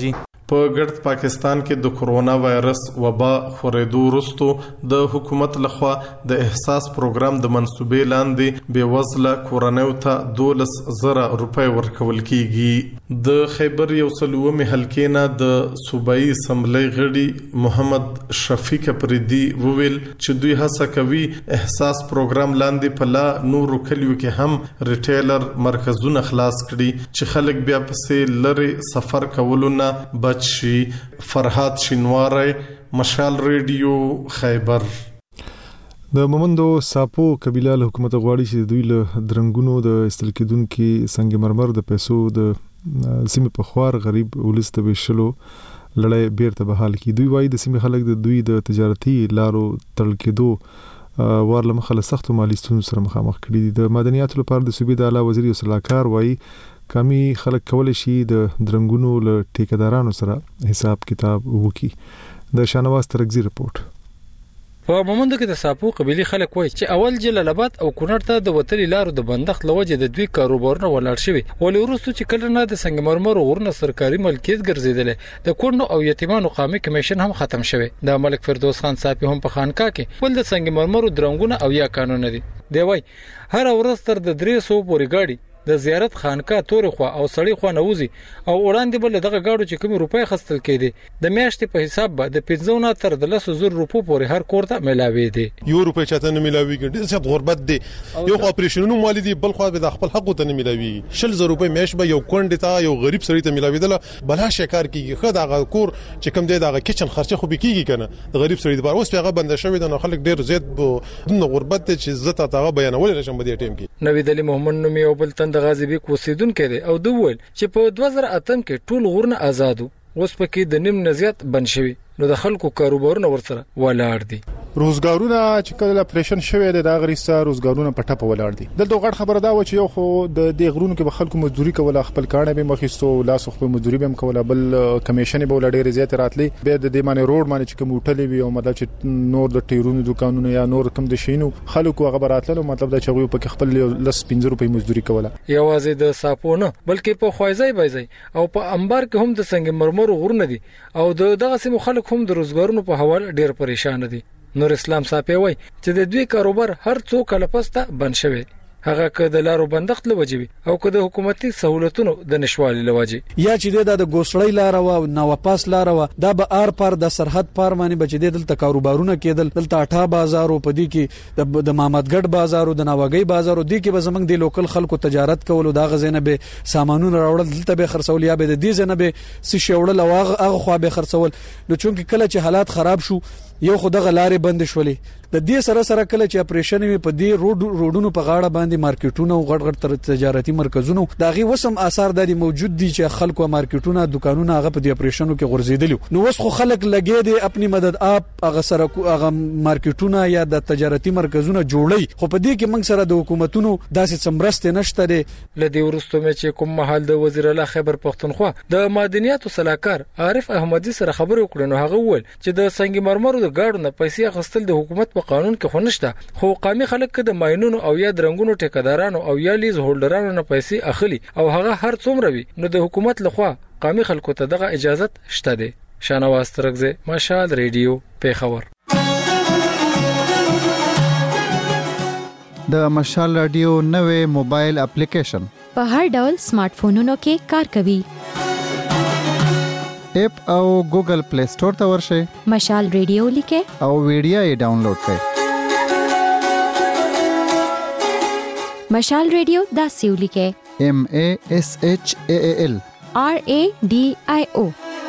په ګرد پاکستان کې د کورونا وایرس وبا خورېدو وروسته د حکومت لخوا د احساس پروګرام د منسوبې لاندې بېوزله کورنیو ته 12,000 روپۍ ورکول کیږي. د خیبر یوسلومې حلقې نه د صوبایي اسمبلی غړي محمد شفیق پریدي وویل چې دوی هڅه کوي احساس پروګرام لاندې په لا نورو کلیو کې هم ریټیلر مرکزونه خلاص کړي چې خلک بیا پسې لري سفر کولو نه بچ شي. فرحات شینواری، مشال ریډیو، خیبر. د مومندو ساپو قبیله له حکومت غواړي چې دوی له درنګونو د استل کېدونکو سنگ مرمر د پیسو د سیمې په خوار غریب ولست وشلو لړۍ بیرته بحال کی. دوی وایي د سیمې خلک د دوی د تجارتي لارو تړل کېدو ورله مخاله سخت مالی ستونزو سره مخامخ کړي دي. د مدنیاتو لپاره د صوبې د اعلی وزیر یو صلاحکار وایي کمی خلک کولای شي د درنګونو له ټیکدارانو سره حساب کتاب وکړي. د شانواز ترګزي رپورت. په مومندو کې د ساپو قبيلي خلک وایي چې اول جلال آباد او کونړ ته د وتلي لارو د بندښت لوجه د دوی کاروبارونه ولاړ شوی ولې وروسته چې کله نه د سنگ مرمر غورنه سرکاري ملکیت ګرځیدل د کونډو او یتیمانو قومي کمیشن هم ختم شوی. د ملک فردوس خان صافي هم په خانقاه کې ول د سنگ مرمر درنګونه او یا قانون دي. دی وایي هر ورځ تر د 300 پورې گاډي د زیارت خانقاه تور خو او سړی خو نوځي او وړاندې بل دغه گاډو چې کوم روپۍ خستل کېدي د میاشتې په حساب به د 15 تر 10,000 روپو پورې هر کور ته ملاوي دي. یو روپۍ چاته نه ملاويږي، ډېر زیات غربت دي. یو خو اپریشنونو مال دي، بل خو د خپل حق ته نه ملاوي. 100 روپۍ میاشت به یو کونډه ته یو غریب سړی ته ملاويدل بلا شکار کیږي. خو دغه کور چې کوم دی دغه کچن خرچه خو به کیږي کنه د غریب سړی لپاره. اوس هغه بند شوی د خلک ډېر زیات د غربت چې عزت ته بیانول راشم په دې ټیم کې. نوید علي محمد نومي او بل تند غازی بیک دن کړي او دوی ول چې په 2008 کې ټول غورنه آزادو اوس پکې د نیم نزيات بن شوی نو د خلکو کاروبارونه ورسره ولاړ دي. روزګارونه چې کله اپریشن شوی دی دا غریسه روزګارونه په ټاپه ولاړ دي. دلته غړ خبره دا و چې یو خو د دې غرونو کې به خلکو مزدوري کوله، خپل کارونه به مخېستو، لاس خپل مزدوري به کوله، بل کمیشن به ولډې رضایت راتلی به د دې معنی روډ معنی چې کوم هوټل وي او مطلب چې نور د ټیرونو دکانونو یا نور کم د شینو خلکو هغه براتلو مطلب دا چې غوي په خپل لس 15 روپۍ مزدوري کوله. یوازې د ساپونه بلکې په خوایزای بایزای او په انبار کې هم د سنگ مرمر غرونه دي او دغه سیمو خلک هم د روزګارونو په حواله ډیر پریشان دي. نور اسلام صاحب وایي چې د دوی کاروبار هر څوک لپسته بند شوی، هغه که د لارو بندښت لوجوي او که د حکومتي سہولتونو د نشوالي لوجي یا چې د ګوسړی لار او نوپاس لار دا به ار پر د سرحد پر باندې بچ دلته کاروبارونه کېدل. دلته اټا بازار او پدې کې د محمدګړ بازار او د ناوګي بازار او دې کې به زمنګ د لوکل خلکو تجارت کول او دا غزنه به سامانونه راوړل دلته به خرڅول یا به د دې زنه به سې شوړل او هغه خو به خرڅول. نو چونکه کله چې حالات خراب شو یو خدغه لارې بند شولې د دې سره کله چې اپریشن وي په دې روډونو په غاړه باندې مارکیټونه او غړ تجارتي مرکزونه دا غي وسم آثار د موجود دي چې خلکو مارکیټونه دکانونه هغه په دې اپریشنو کې غورځیدل. نو وس خو خلک لګي دي خپل مدد اپ هغه سره هغه مارکیټونه یا د تجارتي مرکزونه جوړي خو په دې کې موږ سره د حکومتونو داسې څمرسته نشته دي. لدی ورستو مې چې کوم محل د وزیر الله خیبر پختونخوا د مدنیاتو صلاحکار عارف احمدی سره خبرو کړو نو هغه ول چې د سنگ مرمر د گاډو نه پیسې غستل د حکومت په قانون کې خونشته خو قومي خلک د ماينونو او یا درنګونو ټیکدارانو او یا لیز هولډرانو نه پیسې اخلي او هغه هر څومره وي نو د حکومت لخوا قومي خلکو ته دغه اجازه شته دي. شانواز ترګزه، مشال ریډیو، پیښور. د مشال رادیو نوې موبایل اپلیکیشن په هر ډول سمارټ فونونو کې کار کوي. اپ او ګوګل پلی سٹور ته ورشئ، مشال ریډیو لیکه او ویډیو یې ډاونلوډ کړئ. مشال ریډیو دا سیو لیکه MASHAAL RADIO.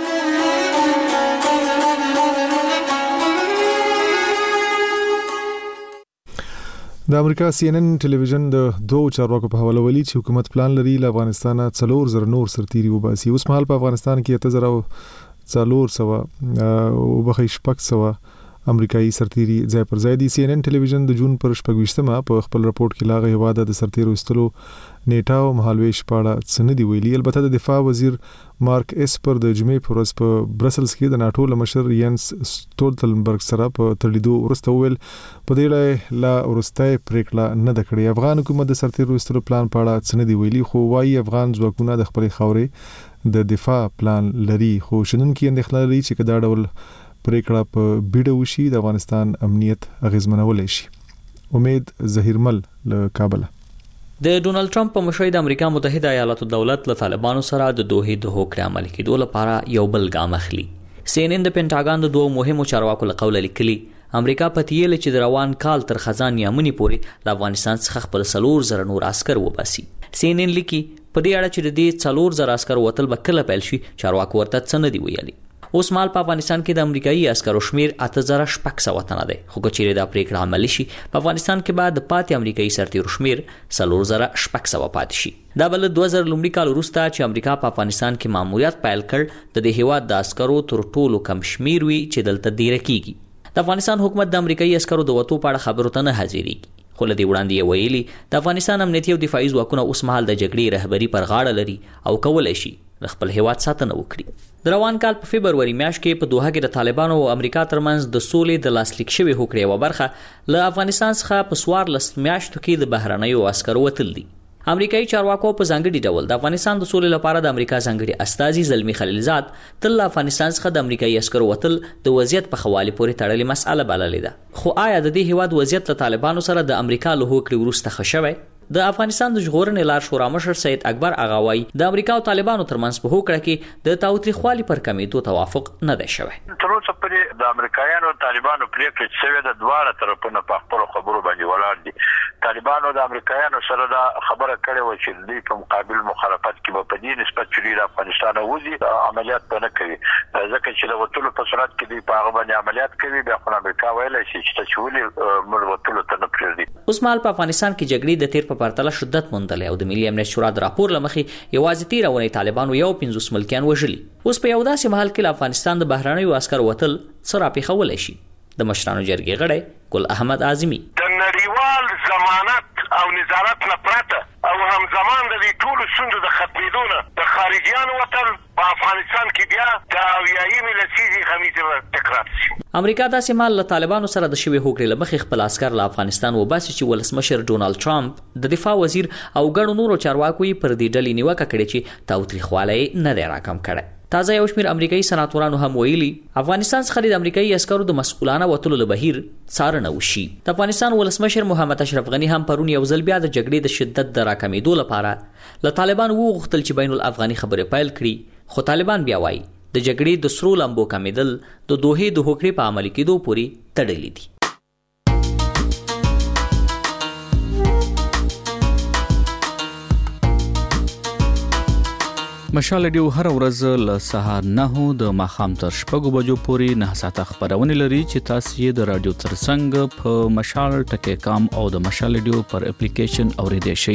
د امریکا CNN ټلویزیون د دوه چارواکو په حواله ویلي چې حکومت پلان لري له افغانستان 4,000 نور سرتيري وباسي. اوس مهال په افغانستان کې 8,400 او بخښ 600 امریکایي سرتیري ځای پر ځای دي. CNN ټلویزیون د جون پر 28مه په خپل راپورټ کې لاغه هواده د سرتیرو استلو نیټه او مهالويش پاړه څنډي ویلي. البته د دفاع وزیر مارک اسپر د جمعې پر ورځ په برسلز کې د ناتو لمشر ینس سټولتنبرګ سره په تړلیدو ورسته ویل په دې لای لا ورسته پریکړه نه دکړي. افغان حکومت د سرتیرو استلو پلان پاړه څنډي ویلي خو وايي افغان ځواکونه د خپل خاورې د دفاع پلان لري خو شنونکو اندېښنه لري چې کدا ډول پریکړه په بیډه وشي د افغانستان امنیت اغیزمنول شي. امید ظهیرمل له کابل. د ډونالد ټرمپ په مشرۍ د امریکا متحده ایالاتو دولت له طالبانو سره د دوه د هوکړې عملي کېدو لپاره یو بل ګام اخلي. CNN د پینټاګان د دوه مهمو چارواکو له قوله لیکلي امریکا پتیل چې د روان کال تر خزان یمنی پورې د افغانستان څخه خپل 4,000 نور عسكر وباسي. CNN لیکي په دې اړه چې د دې 4,000 عسكر وتل به کله پیل شي چارواکو ورته څه نه دی ویلي. اوس مال په افغانستان کې د امریکایي عسکرو شمیر 8,600 تنه دی خو کچېره دا پریکړه عملی شي په افغانستان کې بعد پاتې امریکایي سرتیرو شمیر 4,600 پاتې شي. دا بل 2000 لومړي کال وروسته چې امریکا په افغانستان کې ماموریت پیل کړ د دې هیواد د عسکرو تر ټولو کم شمیر وی چې دلته ډیر کیږي. د افغانستان حکومت د امریکایي عسکرو د وټو په اړه خبرو ته نه حاضرېږي خو لدی وړاندې ویلي د افغانستان امنیتي او دفاعي ځواکونه اوس مهال د جګړې رهبری پر غاړه لري او کولای شي خپل هیواد ساتنه وکړي. د روان کال په فبرवरी میاشت کې په دوحه کې د طالبانو او امریکا ترمنځ د سولې د لاسلیک شوی هوکړې و برخه له افغانستان څخه په 14 میاشتو کې د بهرنیو عسکرو وتل دي. امریکایي چارواکو په ځانګړي ډول د افغانستان د سولې لپاره د امریکا ځانګړي استازي زلمی خلیلزاد تل افغانستان څخه د امریکایي عسکرو وتل د وضعیت په حواله پورې تړلې مسأله بللې ده. خو آیا د دې هیواد وضعیت له طالبانو سره د امریکا له هوکړې وروسته ښه شوی؟ د افغانستان د ژغورنې لار شورا مشر سید اکبر اغاوی د امریکا او طالبانو ترمنځ په هوکړه کې د تاوتریخوالي پر کمیدو توافق نه دی شوی. تر اوسه پورې د امریکایانو او طالبانو پریکړه شوې ده دواړه طرفونه په خپل خبرو باندې ولاړ دي. طالبانو د امریکایانو سره دا خبره کړې و چې دوی په مقابل مخالفت کې په دې نسبت چې د افغانستان وځي عملیات نه کوي ځکه چې د وټولو په صورت کې دوی په هغه باندې عملیات کوي بیا خو امریکا ویلای شي چې چولې موږ وټولو ته نه پریږدي. اوس مال په افغانستان کې جګړې د تیر په پرتله شدت موندلې او د ملي امنیت شورا د راپور لمخې یوازې 13 ونې طالبانو یو 15 ملکیان وژلي. اوس په یو داسې محل کې افغانستان د بهرنیو عسکر وتل سره پیښولای شي. د مشرانو جرګې غړی ګل احمد اعظمي د نړیوال ضمانت او نظارت نه پرته او همزمان د دې ټولو ستونزو د ختمېدو نه د خارجيانو وتل په افغانستان کې بیا د اویایمې لسیزې غمیزه تکرار شي. امریکا داسې مال له طالبانو سره د شوی هوکړې لمخې خپل عسكر له افغانستان وباسي چې ولسمشر ډونالد ټرمپ د دفاع وزیر او ګڼو نورو چارواکو پر دې ډلې نیوکه کړې چې تاوتریخوالی نه دی راکم کړی. تازه یو شمېر امریکایي سناتورانو هم ویلي افغانستان څخه د امریکایي عسکرو د مسؤلانه وتلو له بهیر څارنه وشي. د افغانستان ولسمشر محمد اشرف غني هم پرون یو ځل بیا د جګړې د شدت د راکمېدو لپاره له طالبان وغوښتل چې بین الافغاني خبرې پیل کړي خو طالبان بیا وایي د جګړې د سرو لمبو کمیدل د دوه د هوکړې په عملي کېدو پورې تړلې دي. مشال ډیو هر ورځ له سهار 9 د ماښام تر 6 بجو پورې 9 ساعته خبرونه لري چې تاسو یې د رادیو ترڅنګ په مشال ټکی کام او د مشال ډیو پر اپلیکیشن اوریدئ شئ.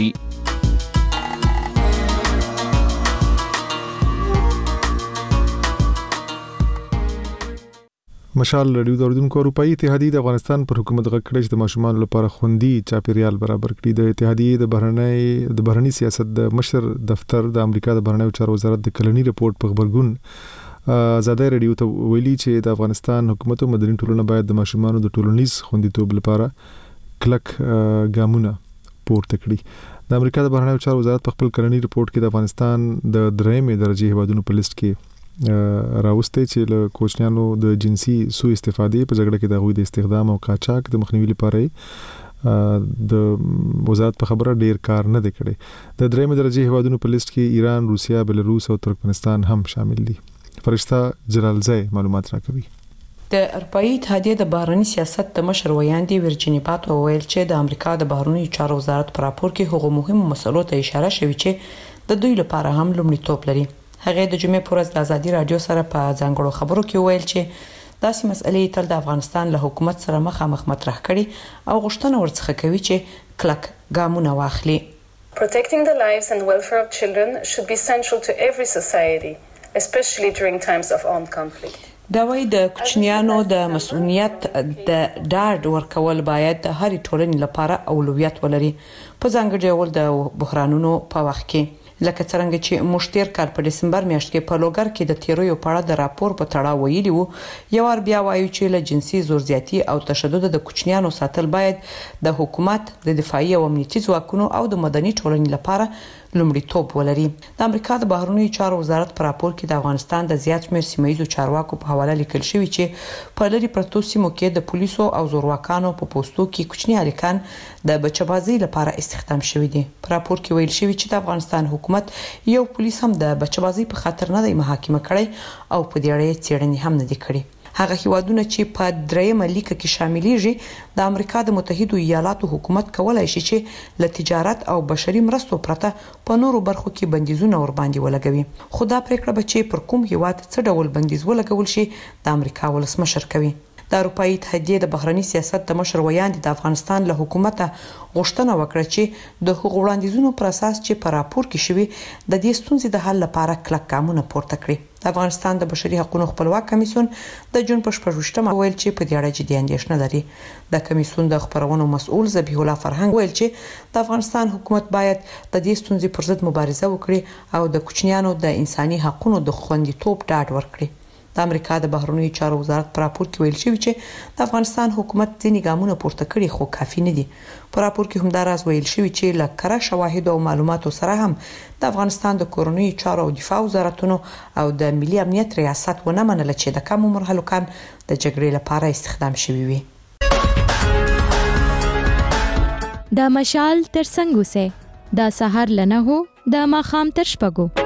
مشال رادیو د اردوونکو اروپאי اتحادیه د افغانستان پر حکومت غږ کړی چې د ماشومان لپاره خوندي چاپیریال برابر کړي. د اتحادیه د بهرنی سیاست د مشر دفتر د امریکا د بهرنیو چارو وزارت د کلنی رپورت په خبرګون آزادۍ رادیو ته ویلي چې د افغانستان حکومت او مدني ټولنه باید د ماشومان د ټولنیز خوندیتوب لپاره کلک ګامونه پورته کړي. د امریکا د بهرنیو چارو وزارت په خپل کلنی رپورت کې د افغانستان د 3مې درجه هیوادونو په لیست کې راوسته چې له کوچنیانو د جنسي سوء استفادې په جګړه کې د غوي د استخدام او قاچاق د مخنیوي لپاره د وزارت په خبره ډیر کار نه دی کړی. د 3مې درجه هیوادونو په لیست کې ایران، روسیا، بلاروس او ترکمنستان هم شامل دي. فرشته جلالزی معلومات راکوي. د اروپאי اتحادیه د بهرنی سیاست د مشر ویاندې ورجینی پات وویل چې د امریکا د بهرنی چارو وزارت پر راپور کې هغو مهمو مسلو ته اشاره شوې چې د دوی لپاره هم لومړیتوب لري. هغه د جمعې پر ورځ د ازادي رادیو سره په ځانګړو خبرو کې ویل چې داسې مسئلې تل د افغانستان له حکومت سره مخامخ مطرح کړي او غوښتنه ورڅخه کوي چې کلک ګامونه واخلي. Protecting the lives and welfare of children should be central to every society, especially during times of armed conflict. دا وایي د کوچنیانو د مسؤلیت د ډاډ ورکول باید د هرې ټولنې لپاره اولویت ولري په ځانګړي ډول د بحرانونو په وخت کې لکه څنګه چې موږ تیر کال په دسمبر میاشت کې په لوګر کې د تیرویو په اړه د راپور په تړاو ویلي وو یو ور بیا وایو چې له جنسي زورزیاتي او تشدد د کوچنیانو ساتل باید د حکومت د دفاعي او امنیتي ځواکونو او د مدني ټولنې لپاره لومړیتوب ولري. د امریکا د بهرنیو چارو وزارت په راپور کې د افغانستان د زیات شمېر سیمایي چارواکو په حواله لیکل شوی چې په لری پرتو سیمو کې د پولیسو او زورواکانو په پوسټو کې کوچني هلکان د بچبازي لپاره استخدام شوی دي. په راپور کې ویل شوی چې د افغانستان حکومت یو پولیس هم د بچبازي په خاطر نه دی محاکمه کړی او په دې اړه څېړنې هم نه دي کړې. هغه هیوادونه چې په درېمه لیکه کې شاملېږي د امریکا د متحده ایالاتو حکومت کولای شي چې له تجارت او بشري مرستو پرته په نورو برخو کې بندیزونه ور باندې ولګوي. خو دا پریکړه به چې پر کوم هیواد څه ډول بندیز ولګول شي د امریکا ولسمشر کوي. د اروپאי اتحادیې د بهرنی سیاست د مشر ویاند د افغانستان له حکومت غوښتنه وکړه چې د حقوق وړاندیزونو پر اساس چې په راپور کې شوی د دې ستونزې د حل لپاره کلک ګامونه پورته کړي. د افغانستان د بشري حقوقو خپلواک کمیسیون د جون په 14مه ویل چې په دې اړه جدي اندېښنه لري. د کمیسیون د خبرونو مسؤل ذبیح الله فرهنګ ویل چې د افغانستان حکومت باید د دې ستونزې پر ضد مبارزه وکړي او د کوچنیانو د انساني حقوقو د خوندیتوب ډاډ ورکړي. د امریکا د بهرنیو چارو وزارت په راپور کې ویل شوی چې د افغانستان حکومت ځینې ګامونه پورته کړي خو کافي نه دي. په راپور کې هم دا راز ویل شوی چې له کره شواهد او معلوماتو سره هم د افغانستان د کورنیو چارو او دفاع وزارتونو او د ملي امنیت ریاست ونه منله چې د کم عمر هلکان د جګړې لپاره استخدام شوي وي. د مشال ترڅنګ اوسه د سحر لنه هو د ماخام تر شپږو.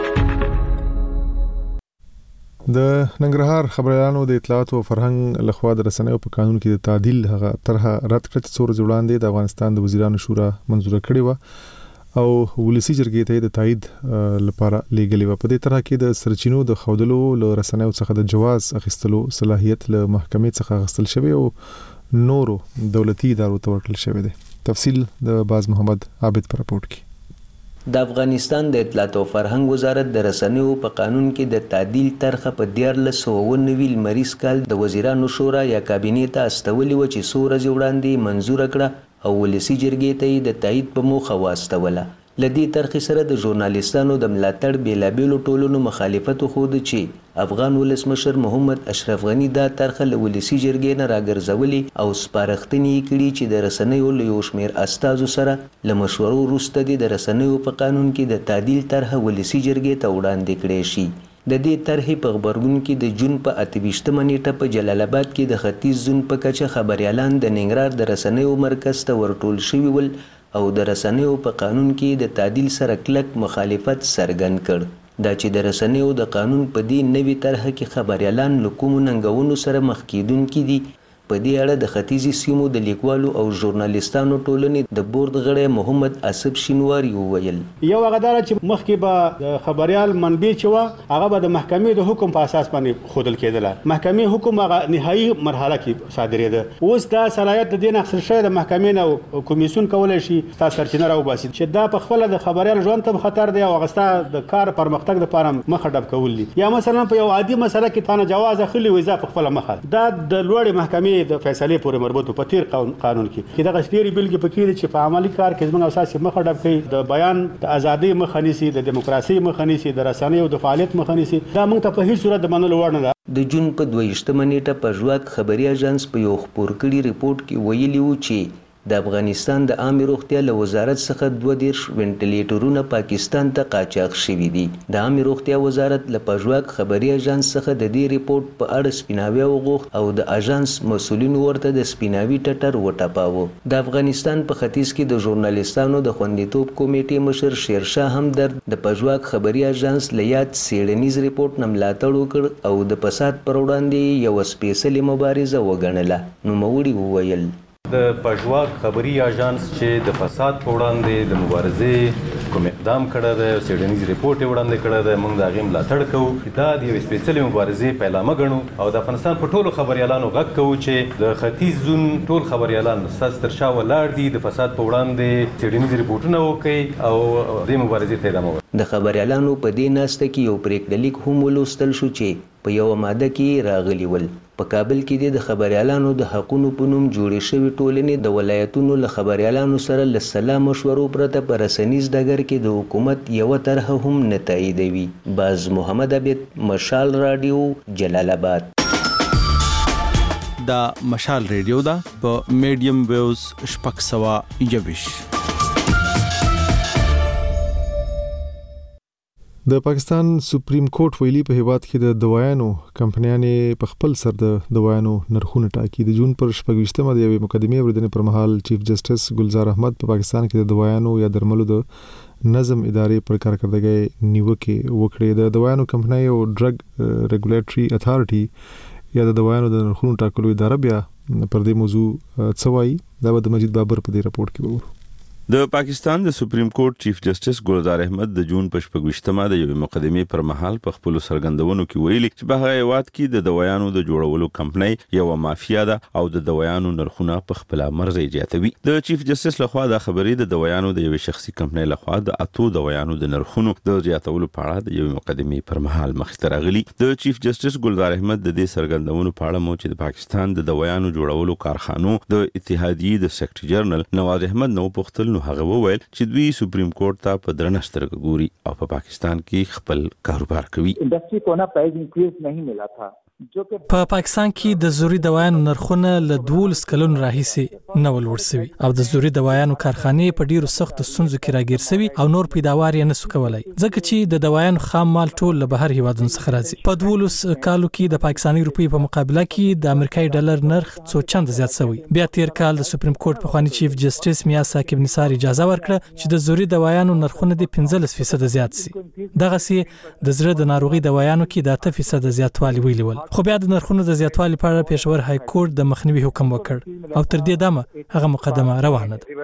د ننګرهار خبريالانو د اطلاعات او فرهنګ لخوا د رسنیو په قانون کې د تعدیل هغه طرحه رد کړه چې څور وړاندې د افغانستان د وزیرانو شورا منزور کړې و او ولسی جرګې ته د تایید لپاره لیږلې و. په دې طرح کې د سرچینو د خودلو له رسنیو څخه د جواز اخیستلو صلاحیت له محکمې څخه غوښتل شوی او نورو دولتي ادارو ته ورکړل شوی دی. تفصیل د باز محمد عابد پر راپورټ کې. د افغانستان د اطلاعات او فرهنګ وزارت د رسنیو په قانون کې د تعدیل طرحه په 1499 لمریز کال د وزیرانو شورا یا کابینې ته استولې و چې څو ورځې وړاندې منزور کړه او ولسی جرګې ته د تایید په موخه واستوله. لدی طرحې سره د ژورنالیستانو د ملاتړ بیلابېلو ټولنو مخالفت خوده چې افغان ولسمشر محمد اشرف غنی دا طرحه له ولسی جرګې نه راګرځولې او سپارښتنې کړي چې د رسنیو له یو شمېر استازو سره له مشورو وروسته د رسنیو په قانون کې د تعدیل طرحه ولسی جرګې ته وړاندې کړې شي. د دې طرحې په خبرګون کې د جون په 28مه نیټه په جلال آباد کې د ختیځ زون په کچه خبريالان د ننګرهار د رسنیو مرکز ته ورټول شوي ول او د رسنیو په قانون کې د تعدیل سره کلک مخالفت څرګند کړ. دا چې د رسنیو د قانون په دې نوي طرحه کې خبريالان له کومو ننګونو سره مخ کېدونکي دي. په دې اړه د ختیځي سیمو د لیکوالو او ژورنالیستانو ټولنې د بورډ غړی محمد اسب شینواری وویل یو غدار چې مخکې به د خبريال منبع چې و هغه به د محکمې د حکم په اساس باندې خودل کېدله. محکمې حکم هغه نهایی مرحله کې صادرېده. اوس دا صلاحیت د دین اخر شوی د محکمې نه کمیسیون کولای شي تاسو سرچینه راوباسي چې دا په خپل د خبريال ژوند ته خطر دی او غستا د کار پرمختګ لپاره مخه ډب کول دي. یا مثلا په یو عادي مسله کې تانه جواز اخلي وي ځکه خپل مخه دا د لوړې محکمې د فیصلې پورې مربوط په تیر قانون کې دا غشتيري بل کې پکې چې په عملی کار کې زموږ اساسي مخه ډب کوي د بیان د ازادي مخه نيسي د دیموکراسي مخه نيسي د رسنیو د فعالیت مخه نيسي دا موږ ته په هیڅ صورت د منلو وړ نه ده. د جون په 22مه نیټه په ژواک خبري اژانس په یو خبر کړي ریپورت کې ویلي و چې د افغانستان د عامه روغتیا له وزارت څخه 22 وینټیلیټرونه پاکستان ته قاچاق شوي دي. د عامه روغتیا وزارت له پژواک خبري اژانس څخه د دې ریپورت په اړه سپیناوي وغوښت او د اژانس مسولین ورته د سپیناوي ټټر وټاپاوه. د افغانستان په ختیځ کې د ژورنالیستانو د خوندیتوب کمیټې مشر شیرشاه همدرد د پژواک خبري اژانس له یاد څېړنیز ریپورت نه ملاتړ وکړ او د فساد پر وړاندې یو سپیشلي مبارزه وګڼله. نوموړي وویل د پژواک خبري اژانس چې د فساد په وړاندې د مبارزې کوم اقدام کړی دی څېړنیز ریپورټ یې وړاندې کړی دی موږ د هغې ملاتړ کوو. دا د یوې سپېڅلې مبارزې پیلامه ګڼو او د افغانستان په ټولو خبریالانو غږ کوو چې د ختیځ زون ټول خبریالان ستاسو تر شا ولاړ دي د فساد په وړاندې څېړنیز ریپورټونه وکړي او دې مبارزې ته ادامه ورکړي. د خبریالانو په دې ناسته کې یو پرېکړه لیک هم ولوستل شو چې په یو ماده کې راغلي ول. په کابل کې د خبريالانو د حقوقو په نوم جوړې شوې ټولنې د ولایتونو له خبريالانو سره له سلا مشورو پرته په رسنیز ډګر کې د حکومت یو طرح هم نه تاییدوي. باز محمد عبید، مشال رادیو، جلال آباد. دا مشال ریډیو دا په میډیم ویوز 621. د پاکستان سپریم کورټ ویلي په هیواد کې د دوايانو کمپنیانې په خپل سر د دوايانو نرخونه ټاکي. د جون پر 28مه د یوې مقدمې اوریدنې پر مهال چیف جسټس ګلزار احمد په پاکستان کې د دوايانو یا درملو د نظم ادارې پر کارکړدګۍ نیوکه وکړې. د دوايانو کمپنۍ او ډرګ ریګولیټري اتھارټي یا د دوايانو د نرخونو ټاکلو اداره بیا پر دې موضوع څه وایي، دا به د مجید بابر په دې راپورټ کې وګورو. د پاکستان د سپریم کورټ چیف جسټس ګلزار احمد د جون په 28مه د یوې مقدمې پر مهال په خپل سرګندونو کې ویلي چې په هغه هیواد کې د دوايانو د جوړولو کمپنۍ یو مافیا ده او د دوايانو نرخونه په خپل مرزي زیاتوي. د چیف جسټس لخوا دا خبرې د دوايانو د یوې شخصي کمپنۍ لخوا د اتو دوايانو د نرخونو د زیاتولو په اړه د یوې مقدمې پر مهال مخته راغلي. د چیف جسټس ګلزار احمد د دې سرګندونو په اړه مو چې د پاکستان د دوايانو جوړولو کارخانو د اتحادیې د سیکرټری جنرال نواز احمد نو پختل نو هغه وویل چې دوی سپریم کورټ ته په درنه سترګه ګوري او په پاکستان کې خپل کاروبار کوي. Industry को ना price increase नहीं मिला था. په پاکستان کې د زوري دوايانو نرخونه له 12 کلونو راهیسې نه ولور شوي او د زوري دوايانو کارخانې په ډیرو سخت ستونزو کې راګیر شوي او نور پیداوار یې نسو کولای ځکه چې د دوايانو خام مال ټول له بهر هیوادونو څخه راځي. په 12 کالو کې د پاکستاني روپی په مقابله کې د امریکایي ډالر نرخ څو چنده زیات شوی. بیا تیر کال د سپریم کورټ په خواني چیف جسټس میا ساکب نثار اجازه ورکړه چې د زوري دوايانو نرخونه د 15% زیات شي. دغه سي د زړه د ناروغي دوايانو کې د 8% زیاتوالی ویلي ول. خو بیا د نرخونو د زیاتوالي په اړه پېښور های کورټ د مخنیوي حکم وکړ او تر دې دمه هغه مقدمه روانه ده.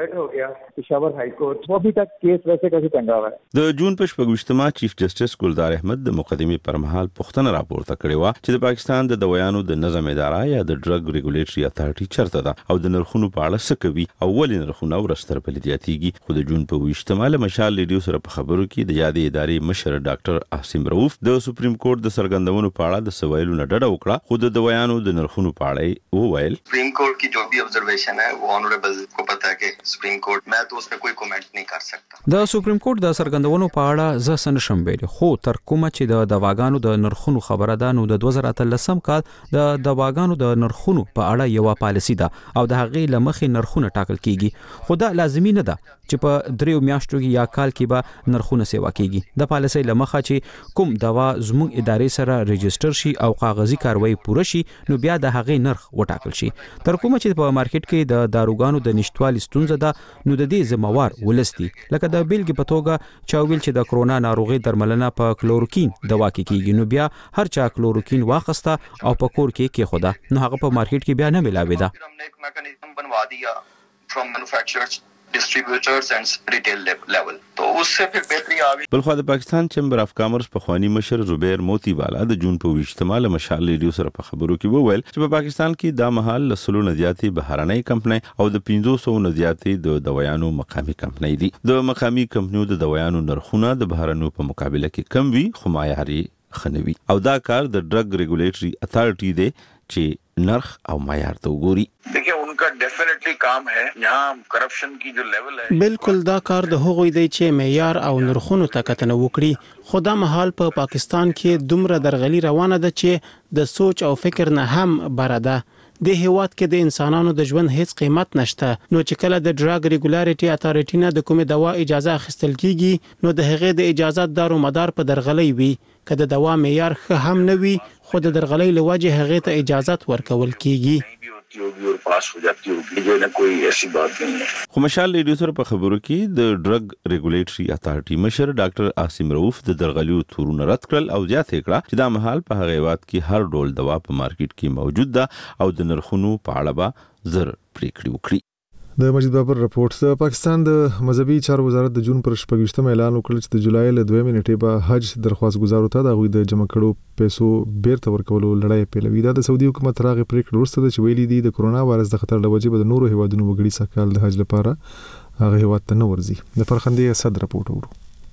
د جون په 28مه چیف جسټس ګلزار احمد د مقدمې پر مهال پوښتنه راپورته کړې و چې د پاکستان د دوايانو د نظم اداره یا د ډرګ ریګولیټري اتھارټي چرته ده او د نرخونو په اړه څه کوي او ولې نرخونه ورستر په لیدياتيږي. خو د جون په 28مه له مشال ریډیو سره په خبرو کې د یادې ادارې مشر ډاکټر عاصم رؤف د سپریم کورټ د سرګندونو په اړه د سوالونو ډډه وکړه. خو د دوايانو د نرخونو په اړه وویل سپریم کورٹ کی جو بھی آبزرویشن ہے وہ آنریبل کو پتہ ہے کہ سپریم کورٹ میں تو اس پہ کوئی کومنٹ نہیں کر سکتا. د سپریم کورټ د سرګندونو په اړه زه سنشم ویل خو تر کومه چې د دواګانو د نرخونو خبره ده نو د 2013 کال د دواګانو د نرخونو په اړه یو پالیسی ده او د هغې لمخې نرخونه ټاکل کیږي. خو دا لازمي نه ده چې په 3 میاشتو یا کال کې به نرخونه سیوا کیږي. د پالیسي لمخه چې کوم دوا زموږ ادارې سره ريجستره شي او کاغذي کاروایی پوره شي نو بیا د هغې نرخ وټاکل شي. تر کومه چې په مارکیټ کې د داروګانو د نشټوالي ستونزه ده نو د دې ذمہوار ولستي لکه د بیلګې په توګه چاویل چې د کرونا ناروغي درملنه په کلوروکین دوا کې کیږي نو بیا هر چا کلوروکین واخسته او په کور کې کېخوده نو هغه په مارکیټ کې بیا نه ملاوي ده. हमने एक मैकेनिज्म बनवा दिया from manufacturers distributors and retail level तो उससे फिर बेहतरी आ गई. بلخو د پاکستان چیمبر اف کامرس په خوانی مشر زبیر موتی والا د جون په 28مه له مشال ریډیو سره په خبرو کې وویل چې په پاکستان کې دا مهال لسلو نزياتي بهراني کمپنۍ او د 500 نزياتي د دوايانو مقامي کمپنۍ دي. د مقامي کمپنیو د دوايانو نرخونه د بهرانو په مقابله کې کم وي خو معیاري خنوي او دا کار د ډرګ ریګولیټري اتھارټي دی چې نرخ او معیار ته وګوري. देखिए उनका डेफिनेटली काम है यहाँ करप्शन की जो लेवल है بالکل دا کار د هغوی دی چې معیار او نرخونو ته کتنه وکړي. خو دا مهال په پاکستان کې دومره درغلي روانه ده چې د سوچ او فکر نه هم بره ده. د هیواد کې د انسانانو د ژوند هیڅ قیمت نشته نو چې کله د ډرګ ریګولیټري اتھارټي نه د کومې دوا اجازه اخیستل کیږي نو د هغې د اجازهات دارو مدار په درغلي وي. که د دوا معیار ښه هم نه وي خو د درغلي لوجه هغې ته اجازهات ورکول کیږي. और पास हो जाती होगी जो ना कोई ऐसी बात नहीं है. خو مشال ریډیو سره په خبرو کې د ډرګ ریګولیټري اتھارټي مشر ډاکټر عاصم رؤف د درغلیو تورونه رد کړل او زیاته کړه چې دا مهال په هغه وخت کې هر ډول دوا په مارکیټ کې موجود ده او د نرخونو په اړه به زر پریکړې وکړي. د مجید بابر رپورټ. د پاکستان د مذهبي چارو وزارت د جون پر 28مه اعلان وکړ چې د جولای له 2 نیټې به حج درخواست گزارو ته د غوي د جمع کړو پیسو بیرته ورکولو لړۍ پیلوي. دا د سعودي حکومت راغی پریکړه ورسته چې ویلي دي د کرونا وایرس د خطر لوجه به د نورو هیوادونو وګړي سکهال د حج لپاره هغه هیواد ته نه ورځي. د فرخندې صد رپورټ ورو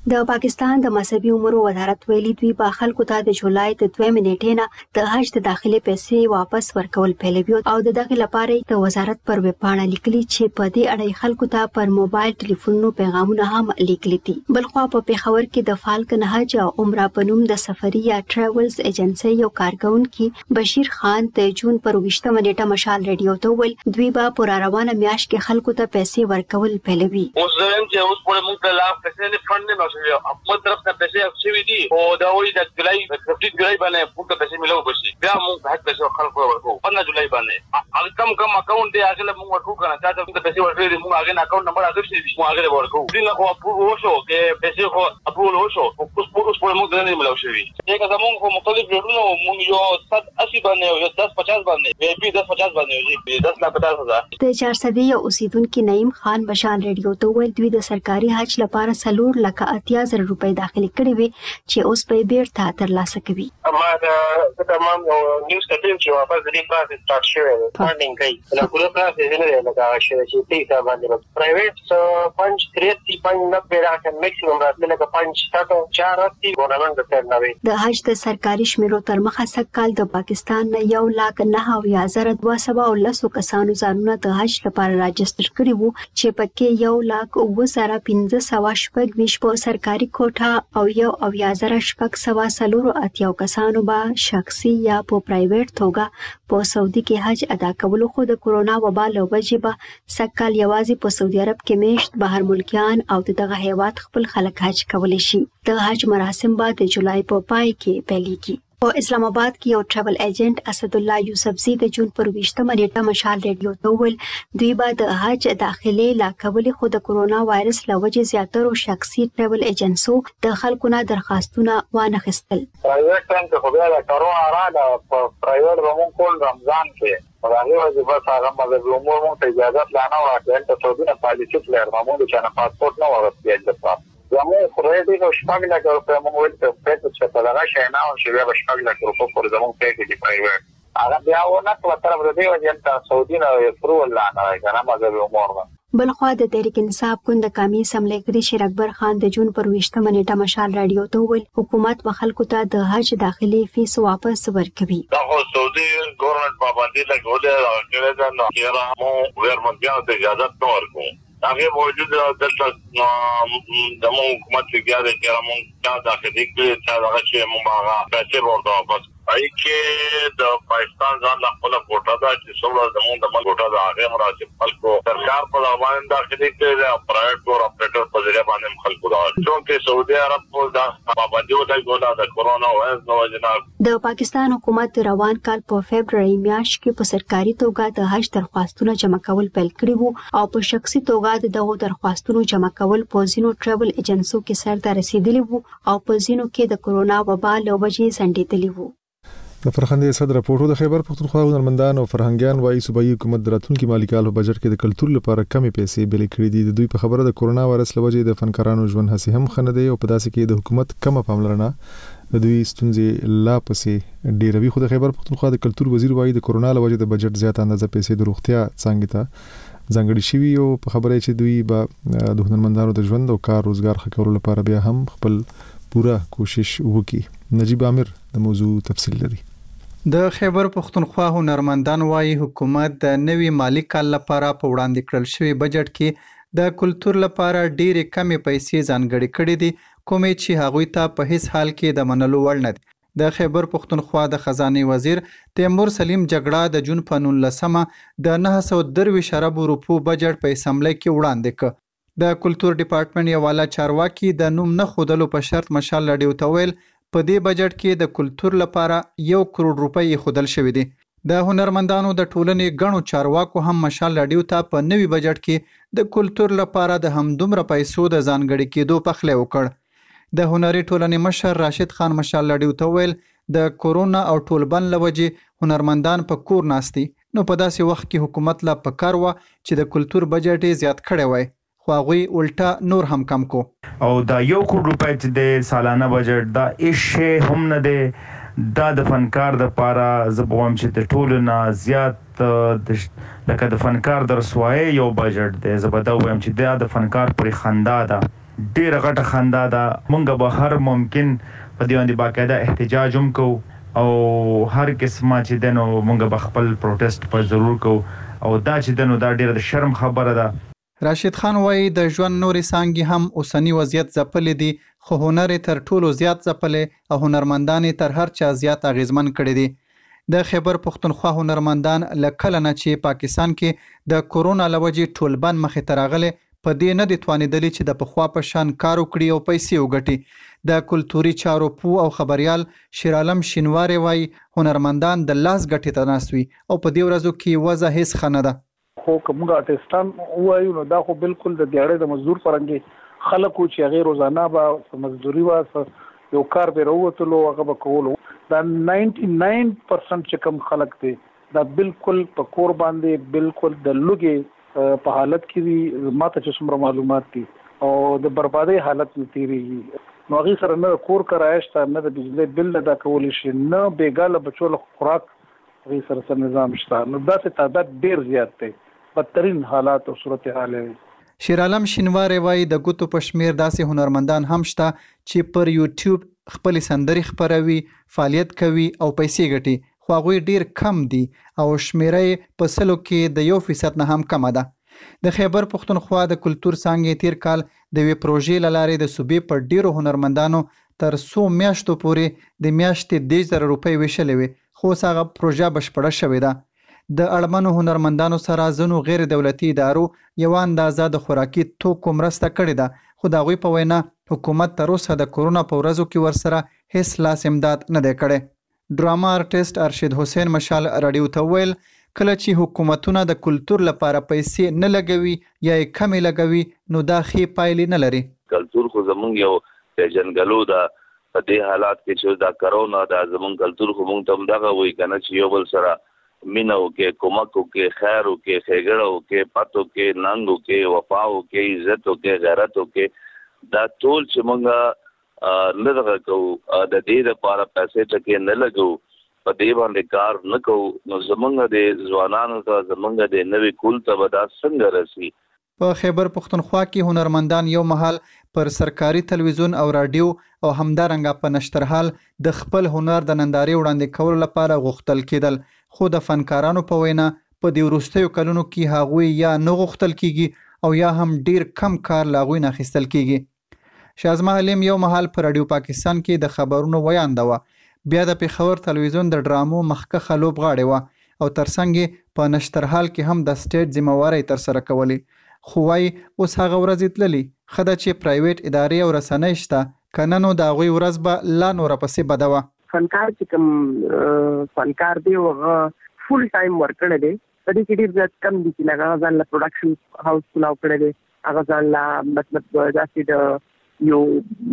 د پاکستان د مذهبي امور وزارت ویلي دوی به خلکو ته د جولای د 2 نیټې نه د حج د داخلي پیسې واپس ورکول پیلوي او د دغه لپاره د وزارت پر ویب پاڼه لیکلي چې په دې اړه خلکو ته پر موبایل ټلیفونونو پیغامونه هم لیکلي دي. بلخوا په پیښور کې د فالکن حج او عمره په نوم د سفري یا ټریولز ایجنسی یو کارکونکي بشیر خان د جون پر 20 نیټه مشال ریډیو ته ویل دوی به پر روانه میاشت کې خلکو ته پیسې ورکول پیلوي. اوس زم چې اوس په موږ ته لا پیسې نه فند نه شوی خپل طرف ته پیسې اخیستې دي او دا وایي د جولای 15 جولای باندې پورته پیسې ملو بشي بیا موږ حق پیسې خلکو ورکو 15 جولای باندې هغه کم اکاونټ دی هغه موږ ورکو کنه چې تاسو ته پیسې ورکړي موږ هغه اکاونټ نمبر اخیستې دي موږ هغه ورکو دي نه خو اپروو وشو کې پیسې خو اپروو وشو اوس په موږ نه ملو شوی دا زموږ خو مختلف ډیرونو موږ یو 780 باندې یو 1050 باندې وی پی 1050 باندې 10,50,000 د 400 یو اوسیدونکو نعیم خان بشال ریډیو ته ویل دوی د سرکاري حج لپاره 4,80,000 روپۍ داخلي کړې وي چې اوس په بیرته ترلاسه کوي. ما د تمام نیوز کټین چې واپس د دې پروسس سٹارټ شوی فاندینګ کوي نو پوره پروسس نه لګا شوی چې پیسې باندې پرایویټ 5.3 راځي میکسیمم راځي لکه 5.4 ګورنمنت ترنوي. د حج د سرکاري شمیرو تر مخه سکهال د پاکستان نه 1,09,210 کسانو ځانونه د حج لپاره راجستر کړي وو چې پکې 1,09,520 په سرکاري کوټه او 1,000,680 کسانو به شخصي یا په پرایویټ توګه په سعودي کې حج ادا کولو خو د کورونا وبا له وجې به سکهال یوازې په سعودي عرب کې میشت بهر ملکیان او دغه هیواد خپل خلک حج کولی شي. د حج مراسم به د جولای په پای کې پیلېږي. په اسلام آباد کې یو ټریول ایجنټ اسد الله یوسفزی د جون پر 20 نیټه مشال ریډیو ته ویل دوی به د حج داخلي لا کولې خو د کورونا وایرس له وجې زیاتره شخصي ټریول ایجنسو د خلکو نه درخواستونه وانه خستل. پرایویټ څنګه خو بیا د کورونا راغله په پرایویټ رومون کول رمضان کې راغلی و چې بس هغه مذهبي امور مونږ ته اجازه لا نه ورکړل ته سعودي نه پالیسي پلیر مونږ چې نه پاسپورت نه ورسېږي د زموږ خورېدي او شپږ لکه روپۍ موږ ولې ته پیسې چې په دغه شي نه او چې بیا شپږ لکه روپۍ پر زموږ پیسې دی پرایویټ هغه بیا ونه په طرف د دې وجه ته سعودي نه پرول نه راځي نه مګر امور بلخوا د تحریک انصاف کند کمی سملیګری شیر اکبر خان د جون پر 20 نیټه مشال رادیو ته ویل حکومت به خلکو ته د حج داخلي فیس واپس ورکوي. دا خو سعودي ګورنمنت باندې لګولې راکړه دا نو یاره مو ورمنځه د اجازه نه ورکو هغه موجود دلته د مو حکومت لګیا دی چې موږ دا داخلي کې چې هغه چې موږ هغه پیسې ورته واپس ای کې د پاکستان ځان له خپل کوټه دا چې څومره زموږ د کوټه دا هغه مراتب خلکو سرکار په باندې داخلي کې د پرایویټ ټور اپریټر په ذریعہ باندې خلکو دا چې سعودي عرب په دا باندې وځي ګولا د کورونا وایرس نو جناب د پاکستان حکومت روان کال په فبراير میاشت کې په سرکاري توګه د حج درخواستونه جمع کول پیل کړي وو او په شخصي توګه دغه درخواستونو جمع کول په ځینو ټریول ایجنسو کې سرته رسیدلی وو او په ځینو کې د کورونا وبا له وجې ځنډېدلی وو. د فرخندې صدر راپورټو د خیبر پختونخوا هنرمندان او فرهنګيان وايي صوبایي حکومت د راتلونکي مالي کال په بجټ کې د کلتور لپاره کمې پیسې بلې کړې دي. د دوی په خبره د کورونا وایرس له وجې د فنکارانو ژوند هسي هم خنه دی او په داسې کې د حکومت کمه پاملرنه د دوی ستونزې لا پسې ډېروي. خو د خیبر پختونخوا د کلتور وزیر وايي د کورونا له وجې د بجټ زیات اندازه پیسې د روغتیا څنګه ته ځانګړي شوي او په خبره چې دوی به د هنرمندانو د ژوند او کار روزګار ښه کولو لپاره بیا هم خپل پوره کوشش وکړي. نجیب عامر د موضوع تفصیل لري. د خیبر پختونخوا هنرمندان وايي حکومت د نوي مالی کال لپاره په وړاندې کړل شوی بجټ کې د کلتور لپاره ډېرې کمې پیسې ځانګړې کړې دي کومې چې هغوی ته په هیڅ حال کې د منلو وړ نه دي. د خیبر پختونخوا د خزانه وزیر تیمور سلیم جګړه د جون په 19مه د 930 ارب روپو بجټ په اسمبلی کې وړاندې کړ. د کلتور ډپارټمنټ یو والا چارواکي د نوم نه خودلو په شرط مشال لډیو ته ویل په دې بجټ کې د کلتور لپاره 1 کروڑ روپۍ خودل شوې دي. د هنرمندانو د ټولنې غنو چارواکو هم مشال لډیو ته په نوي بجټ کې د کلتور لپاره د همدومره پیسو د ځانګړي کېدو پخلی وکړ. د هنري ټولنې مشر راشد خان مشال لډیو ته ویل د کورونا او ټولبند له وجې هنرمندان په کور ناستي نو په داسې وخت کې حکومت لا پکار و چې د کلتور بجټ زیات کړی وای خو هغوی الټا نور هم کم کو او دا 1 کروڑ روپۍ چې د سالانه بجټ دا هیڅ هم نه دی. دا د فنکار د پاره زبوم چې د ټولو نه زیات لکه د فنکار د رسوایی یو بجټ دی. زبدا وایم چې دا د فنکار پر خندا ده ډېر غټه خندا ده. مونږ به هر ممکن په دې باندې باقاعده احتجاج هم کوو او هر قسمه چې دنو مونږ به خپل پروتست په ضرور کوو او دا چې دنو دا ډېر د شرم خبره ده. راشد خان وایي د ژوند نورې څانګې هم اوسنی وضعیت ځپلې دي، خو هنر تر ټولو زیات ځپلې او هنرمندان تر هر چا زیات اغیزمن کړي دي. د خیبر پښتونخوا هنرمندان لکه نه چې پاکستان کې د کورونا لوجې ټول بند مخې ته راغلي په دې نه دي توانېدلي چې د پخوا په شان کار وکړي او پیسې وګټي. د کلتوري چارو پو او خبريال شیرعالم شینواری وایي هنرمندان د لاس ګټې ته ناست وي او په دې ورځو کې وضع هیڅ ښه نه ده. خو کومه ارتستان وایو نو دا خو بالکل د دیاړې د مزدور فرنګي خلکو چې هغه روزانه به مزدوري واسه یو کار به وروتلو هغه به کولو. دا 99% چې کوم خلک دي دا بالکل په کور باندې بالکل د لوګي په حالت کې دي. ماته چې څومره معلومات دي او د بربادي حالت نه تیریږي. نو هغه سره نه کور کرایشت نه د بجلی بل ادا کول شي نه بیګاله بچو خوراک هغه سره نظام شته. نو دا څه تعداد ډیر زیات دی، بدترین حالات او صورتحال دی. شیرعالم شینواری وایي د ګوتو په شمیر داسې هنرمندان هم شته چې پر یوټیوب خپل سندرې خپروي، فعالیت کوي او پیسې ګټي، خو هغوی ډیر کم دي او شمیره په سلو کې د 1% نه هم کمه ده. د خیبر پښتونخوا د کلتور څانګې تیر کال د وی پروژې لارې د صوبې پر ډیرو هنرمندانو تر 100 میاشتو پورې د میاشتې 10,000 روپۍ ویشلې وي، خو هغه پروژه بشپړه شوې ده. د اړمنو هنرمندانو سره ځینو غیر دولتي ادارو یو اندازه د خوراکي توکو مرسته کړې ده، خو د هغوی په وینا حکومت تر اوسه د کورونا په ورځو کې ورسره هیڅ لاس امداد نه دی کړی. ډراما آرټیسټ ارشد حسین مشال رادیو ته ویل کله چې حکومتونه د کلتور لپاره پیسې نه لګوي یا یې کمې لګوي نو دا ښې پایلې نه لري. کلتور خو زمونږ یو پیژنګلو ده په دې حالات کې چې دا کرونا دا زمونږ کلتور خو مونږ ته دغه وایي کنه چې یو بل سره مینه وکړي، کومک وکړي، خیر وکړي، ښېګړه وکړي، پت وکړي، ننګ وکړي، وفا وکړي، عزت وکړي، غیرت وکړي. دا ټول چې مونږ نه دغه کوو د دې لپاره پیسې ټکې نه لګو په دې باندې کار نه کوو نو زمونږ د ځوانانو ته زمونږ د نوي کول ته به دا څنګه رسي. په خیبر پښتونخوا کې هنرمندان یو مهال پر سرکاري تلویزیون او رادیو او همدارنګه په نشرحال د خپل هنر د نندارې وړاندې کولو لپاره غوښتل کېدل، خو د فنکارانو په وینا په دې وروستیو کلونو کې هغوی یا نه غوښتل کېږي او یا هم ډیر کم کار له هغوی نه اخیستل کېږي. شازما حلیم یو مهال په رادیو پاکستان کې د خبرونو ویانده وه، بیا د پېښور تلویزیون د ډرامو مخکښه لوبغاړې وه او ترڅنګ په نشرحال کې هم د سټیټ ذمہوارۍ ترسره کولې. خو وایي اوس هغه ورځې تللي، ښه ده چې پرایویټ ادارې او رسنۍ شته، که نه نو د هغوی ورځ به لا نوره پسې بده وه. فنکار چې کوم فنکار دی هغه فول ټایم ورکړی دی، په دې کې ډېر زیات کم دي چې هغه ځان له پروډکشن هاوس کلاو کړی دی، هغه ځان له مطلب داسې د یو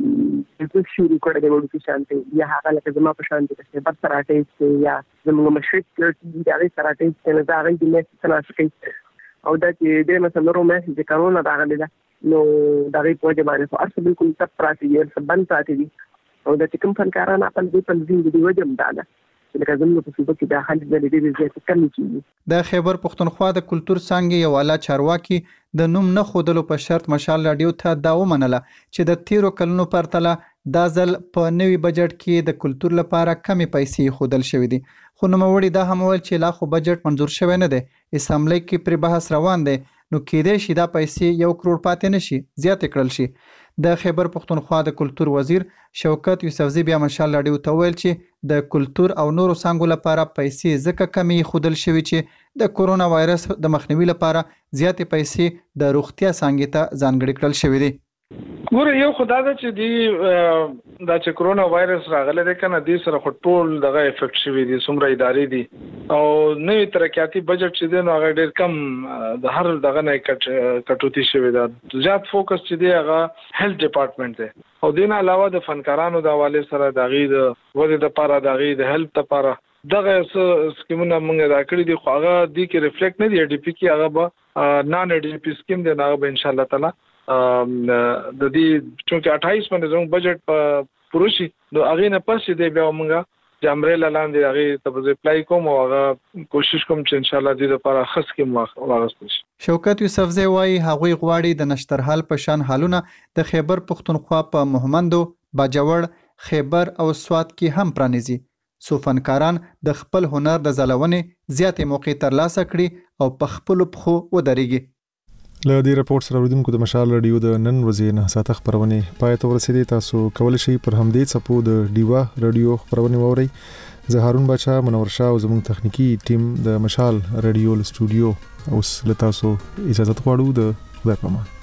بزنس شروع کړی دی وړوکي شانتې، یا هغه لکه زما په شانتې د خیبر سره اټیچ دی یا زموږ مشرق د هغې سره اټیچ دی، نو د هغوی د میاشتې تناسب کوي او دا چې ډېر مثلا نورو میاشتې چې کرونا راغلې ده نو د هغې په وجه باندې خو هر څه بالکل تپ پراته دي، هر څه بند پراته دي او دا چې کوم فنکاران خپل دې تنظیم د دې وجه هم دا ده چې لکه زموږ په صوبه کې دا حالت ډېرې زیاتې کمې کېږي. د خیبر پښتونخوا د کلتور څانګې یو اعلی چارواکي د نوم نه ښودلو په شرط مشال راډیو ته دا ومنله چې د تیرو کلونو پرتله دا ځل په نوي بجټ کې د کلتور لپاره کمې پیسې ښودل شوې دي، خو نوموړي دا هم وویل چې لا خو بجټ منظور شوی نه دی، اسامبلۍ کې پرې بحث روان دی، نو کېدای شي دا پیسې 1 کروڑ پاتې نشي، زیاتې کړل شي. د خیبر پښتونخوا د کلتور وزیر شوکت یوسفزي بیا مشال راډیو ته ویل چې د کلتور او نورو څانګو لپاره پیسې ځکه کمې ښودل شوي چې د کورونا وایرس د مخنیوي لپاره زیاتې پیسې د روغتیا څانګې ته ځانګړې کړل شوې دي. ګوره یو خدا ده چې دی دا چې کرونا وایرس راغلی دی کنه دې سره خو ټول دغه افیکټ شوي دي، څومره ادارې دي او نوي ترقیاتي بجټ چې دی نو هغه ډېر کم د هر دغه نه کټوتي شوي ده، زیات فوکس چې دی هغه هیلث ډپارټمنټ دی او دې نه علاوه د فنکارانو د حوالې سره د هغې د ودې دپاره د هغې د هیلث دپاره دغه څه سکیمونه موږ ادا کړي دي، خو هغه دې کې ریفلیکټ نه دي. ای ډي پي کې هغه به نان ای ډي پي سکیم دی، هغه به انشاءالله تعالی د دې چونکه 28 باندې زموږ بجټ پوره شي نو هغې نه پس دی بیا موږ جامرې لاندې هغه ته اپلای کوم او هغه کوشش کوم چې ان شاء الله دې لپاره خاص کې واغستل شي. شوکت یوسفزی وایي هغوی غواړي د نشترحال په شان حالونه د خیبر پښتونخوا په مهمندو، باجوړ، خیبر او سوات کې هم پرانیزي. څو فنکاران د خپل هنر د ځلونې زیاتې موقع ترلاسه کړي او په خپلو پښو ودرېږي. له دې راپورټ سره اوریدونکو د مشال رادیو د نن ورځې نه ساته خبرونه پای ته ورسېدې. تاسو کولی شئ پر همدې څپو د ډیوا رادیو خبرونه واورئ. زه هارون بچا، منور شاه او زموږ تخنیکی ټیم د مشال رادیو استودیو اوس له تاسو اجازه غواړو. د خدای په امان.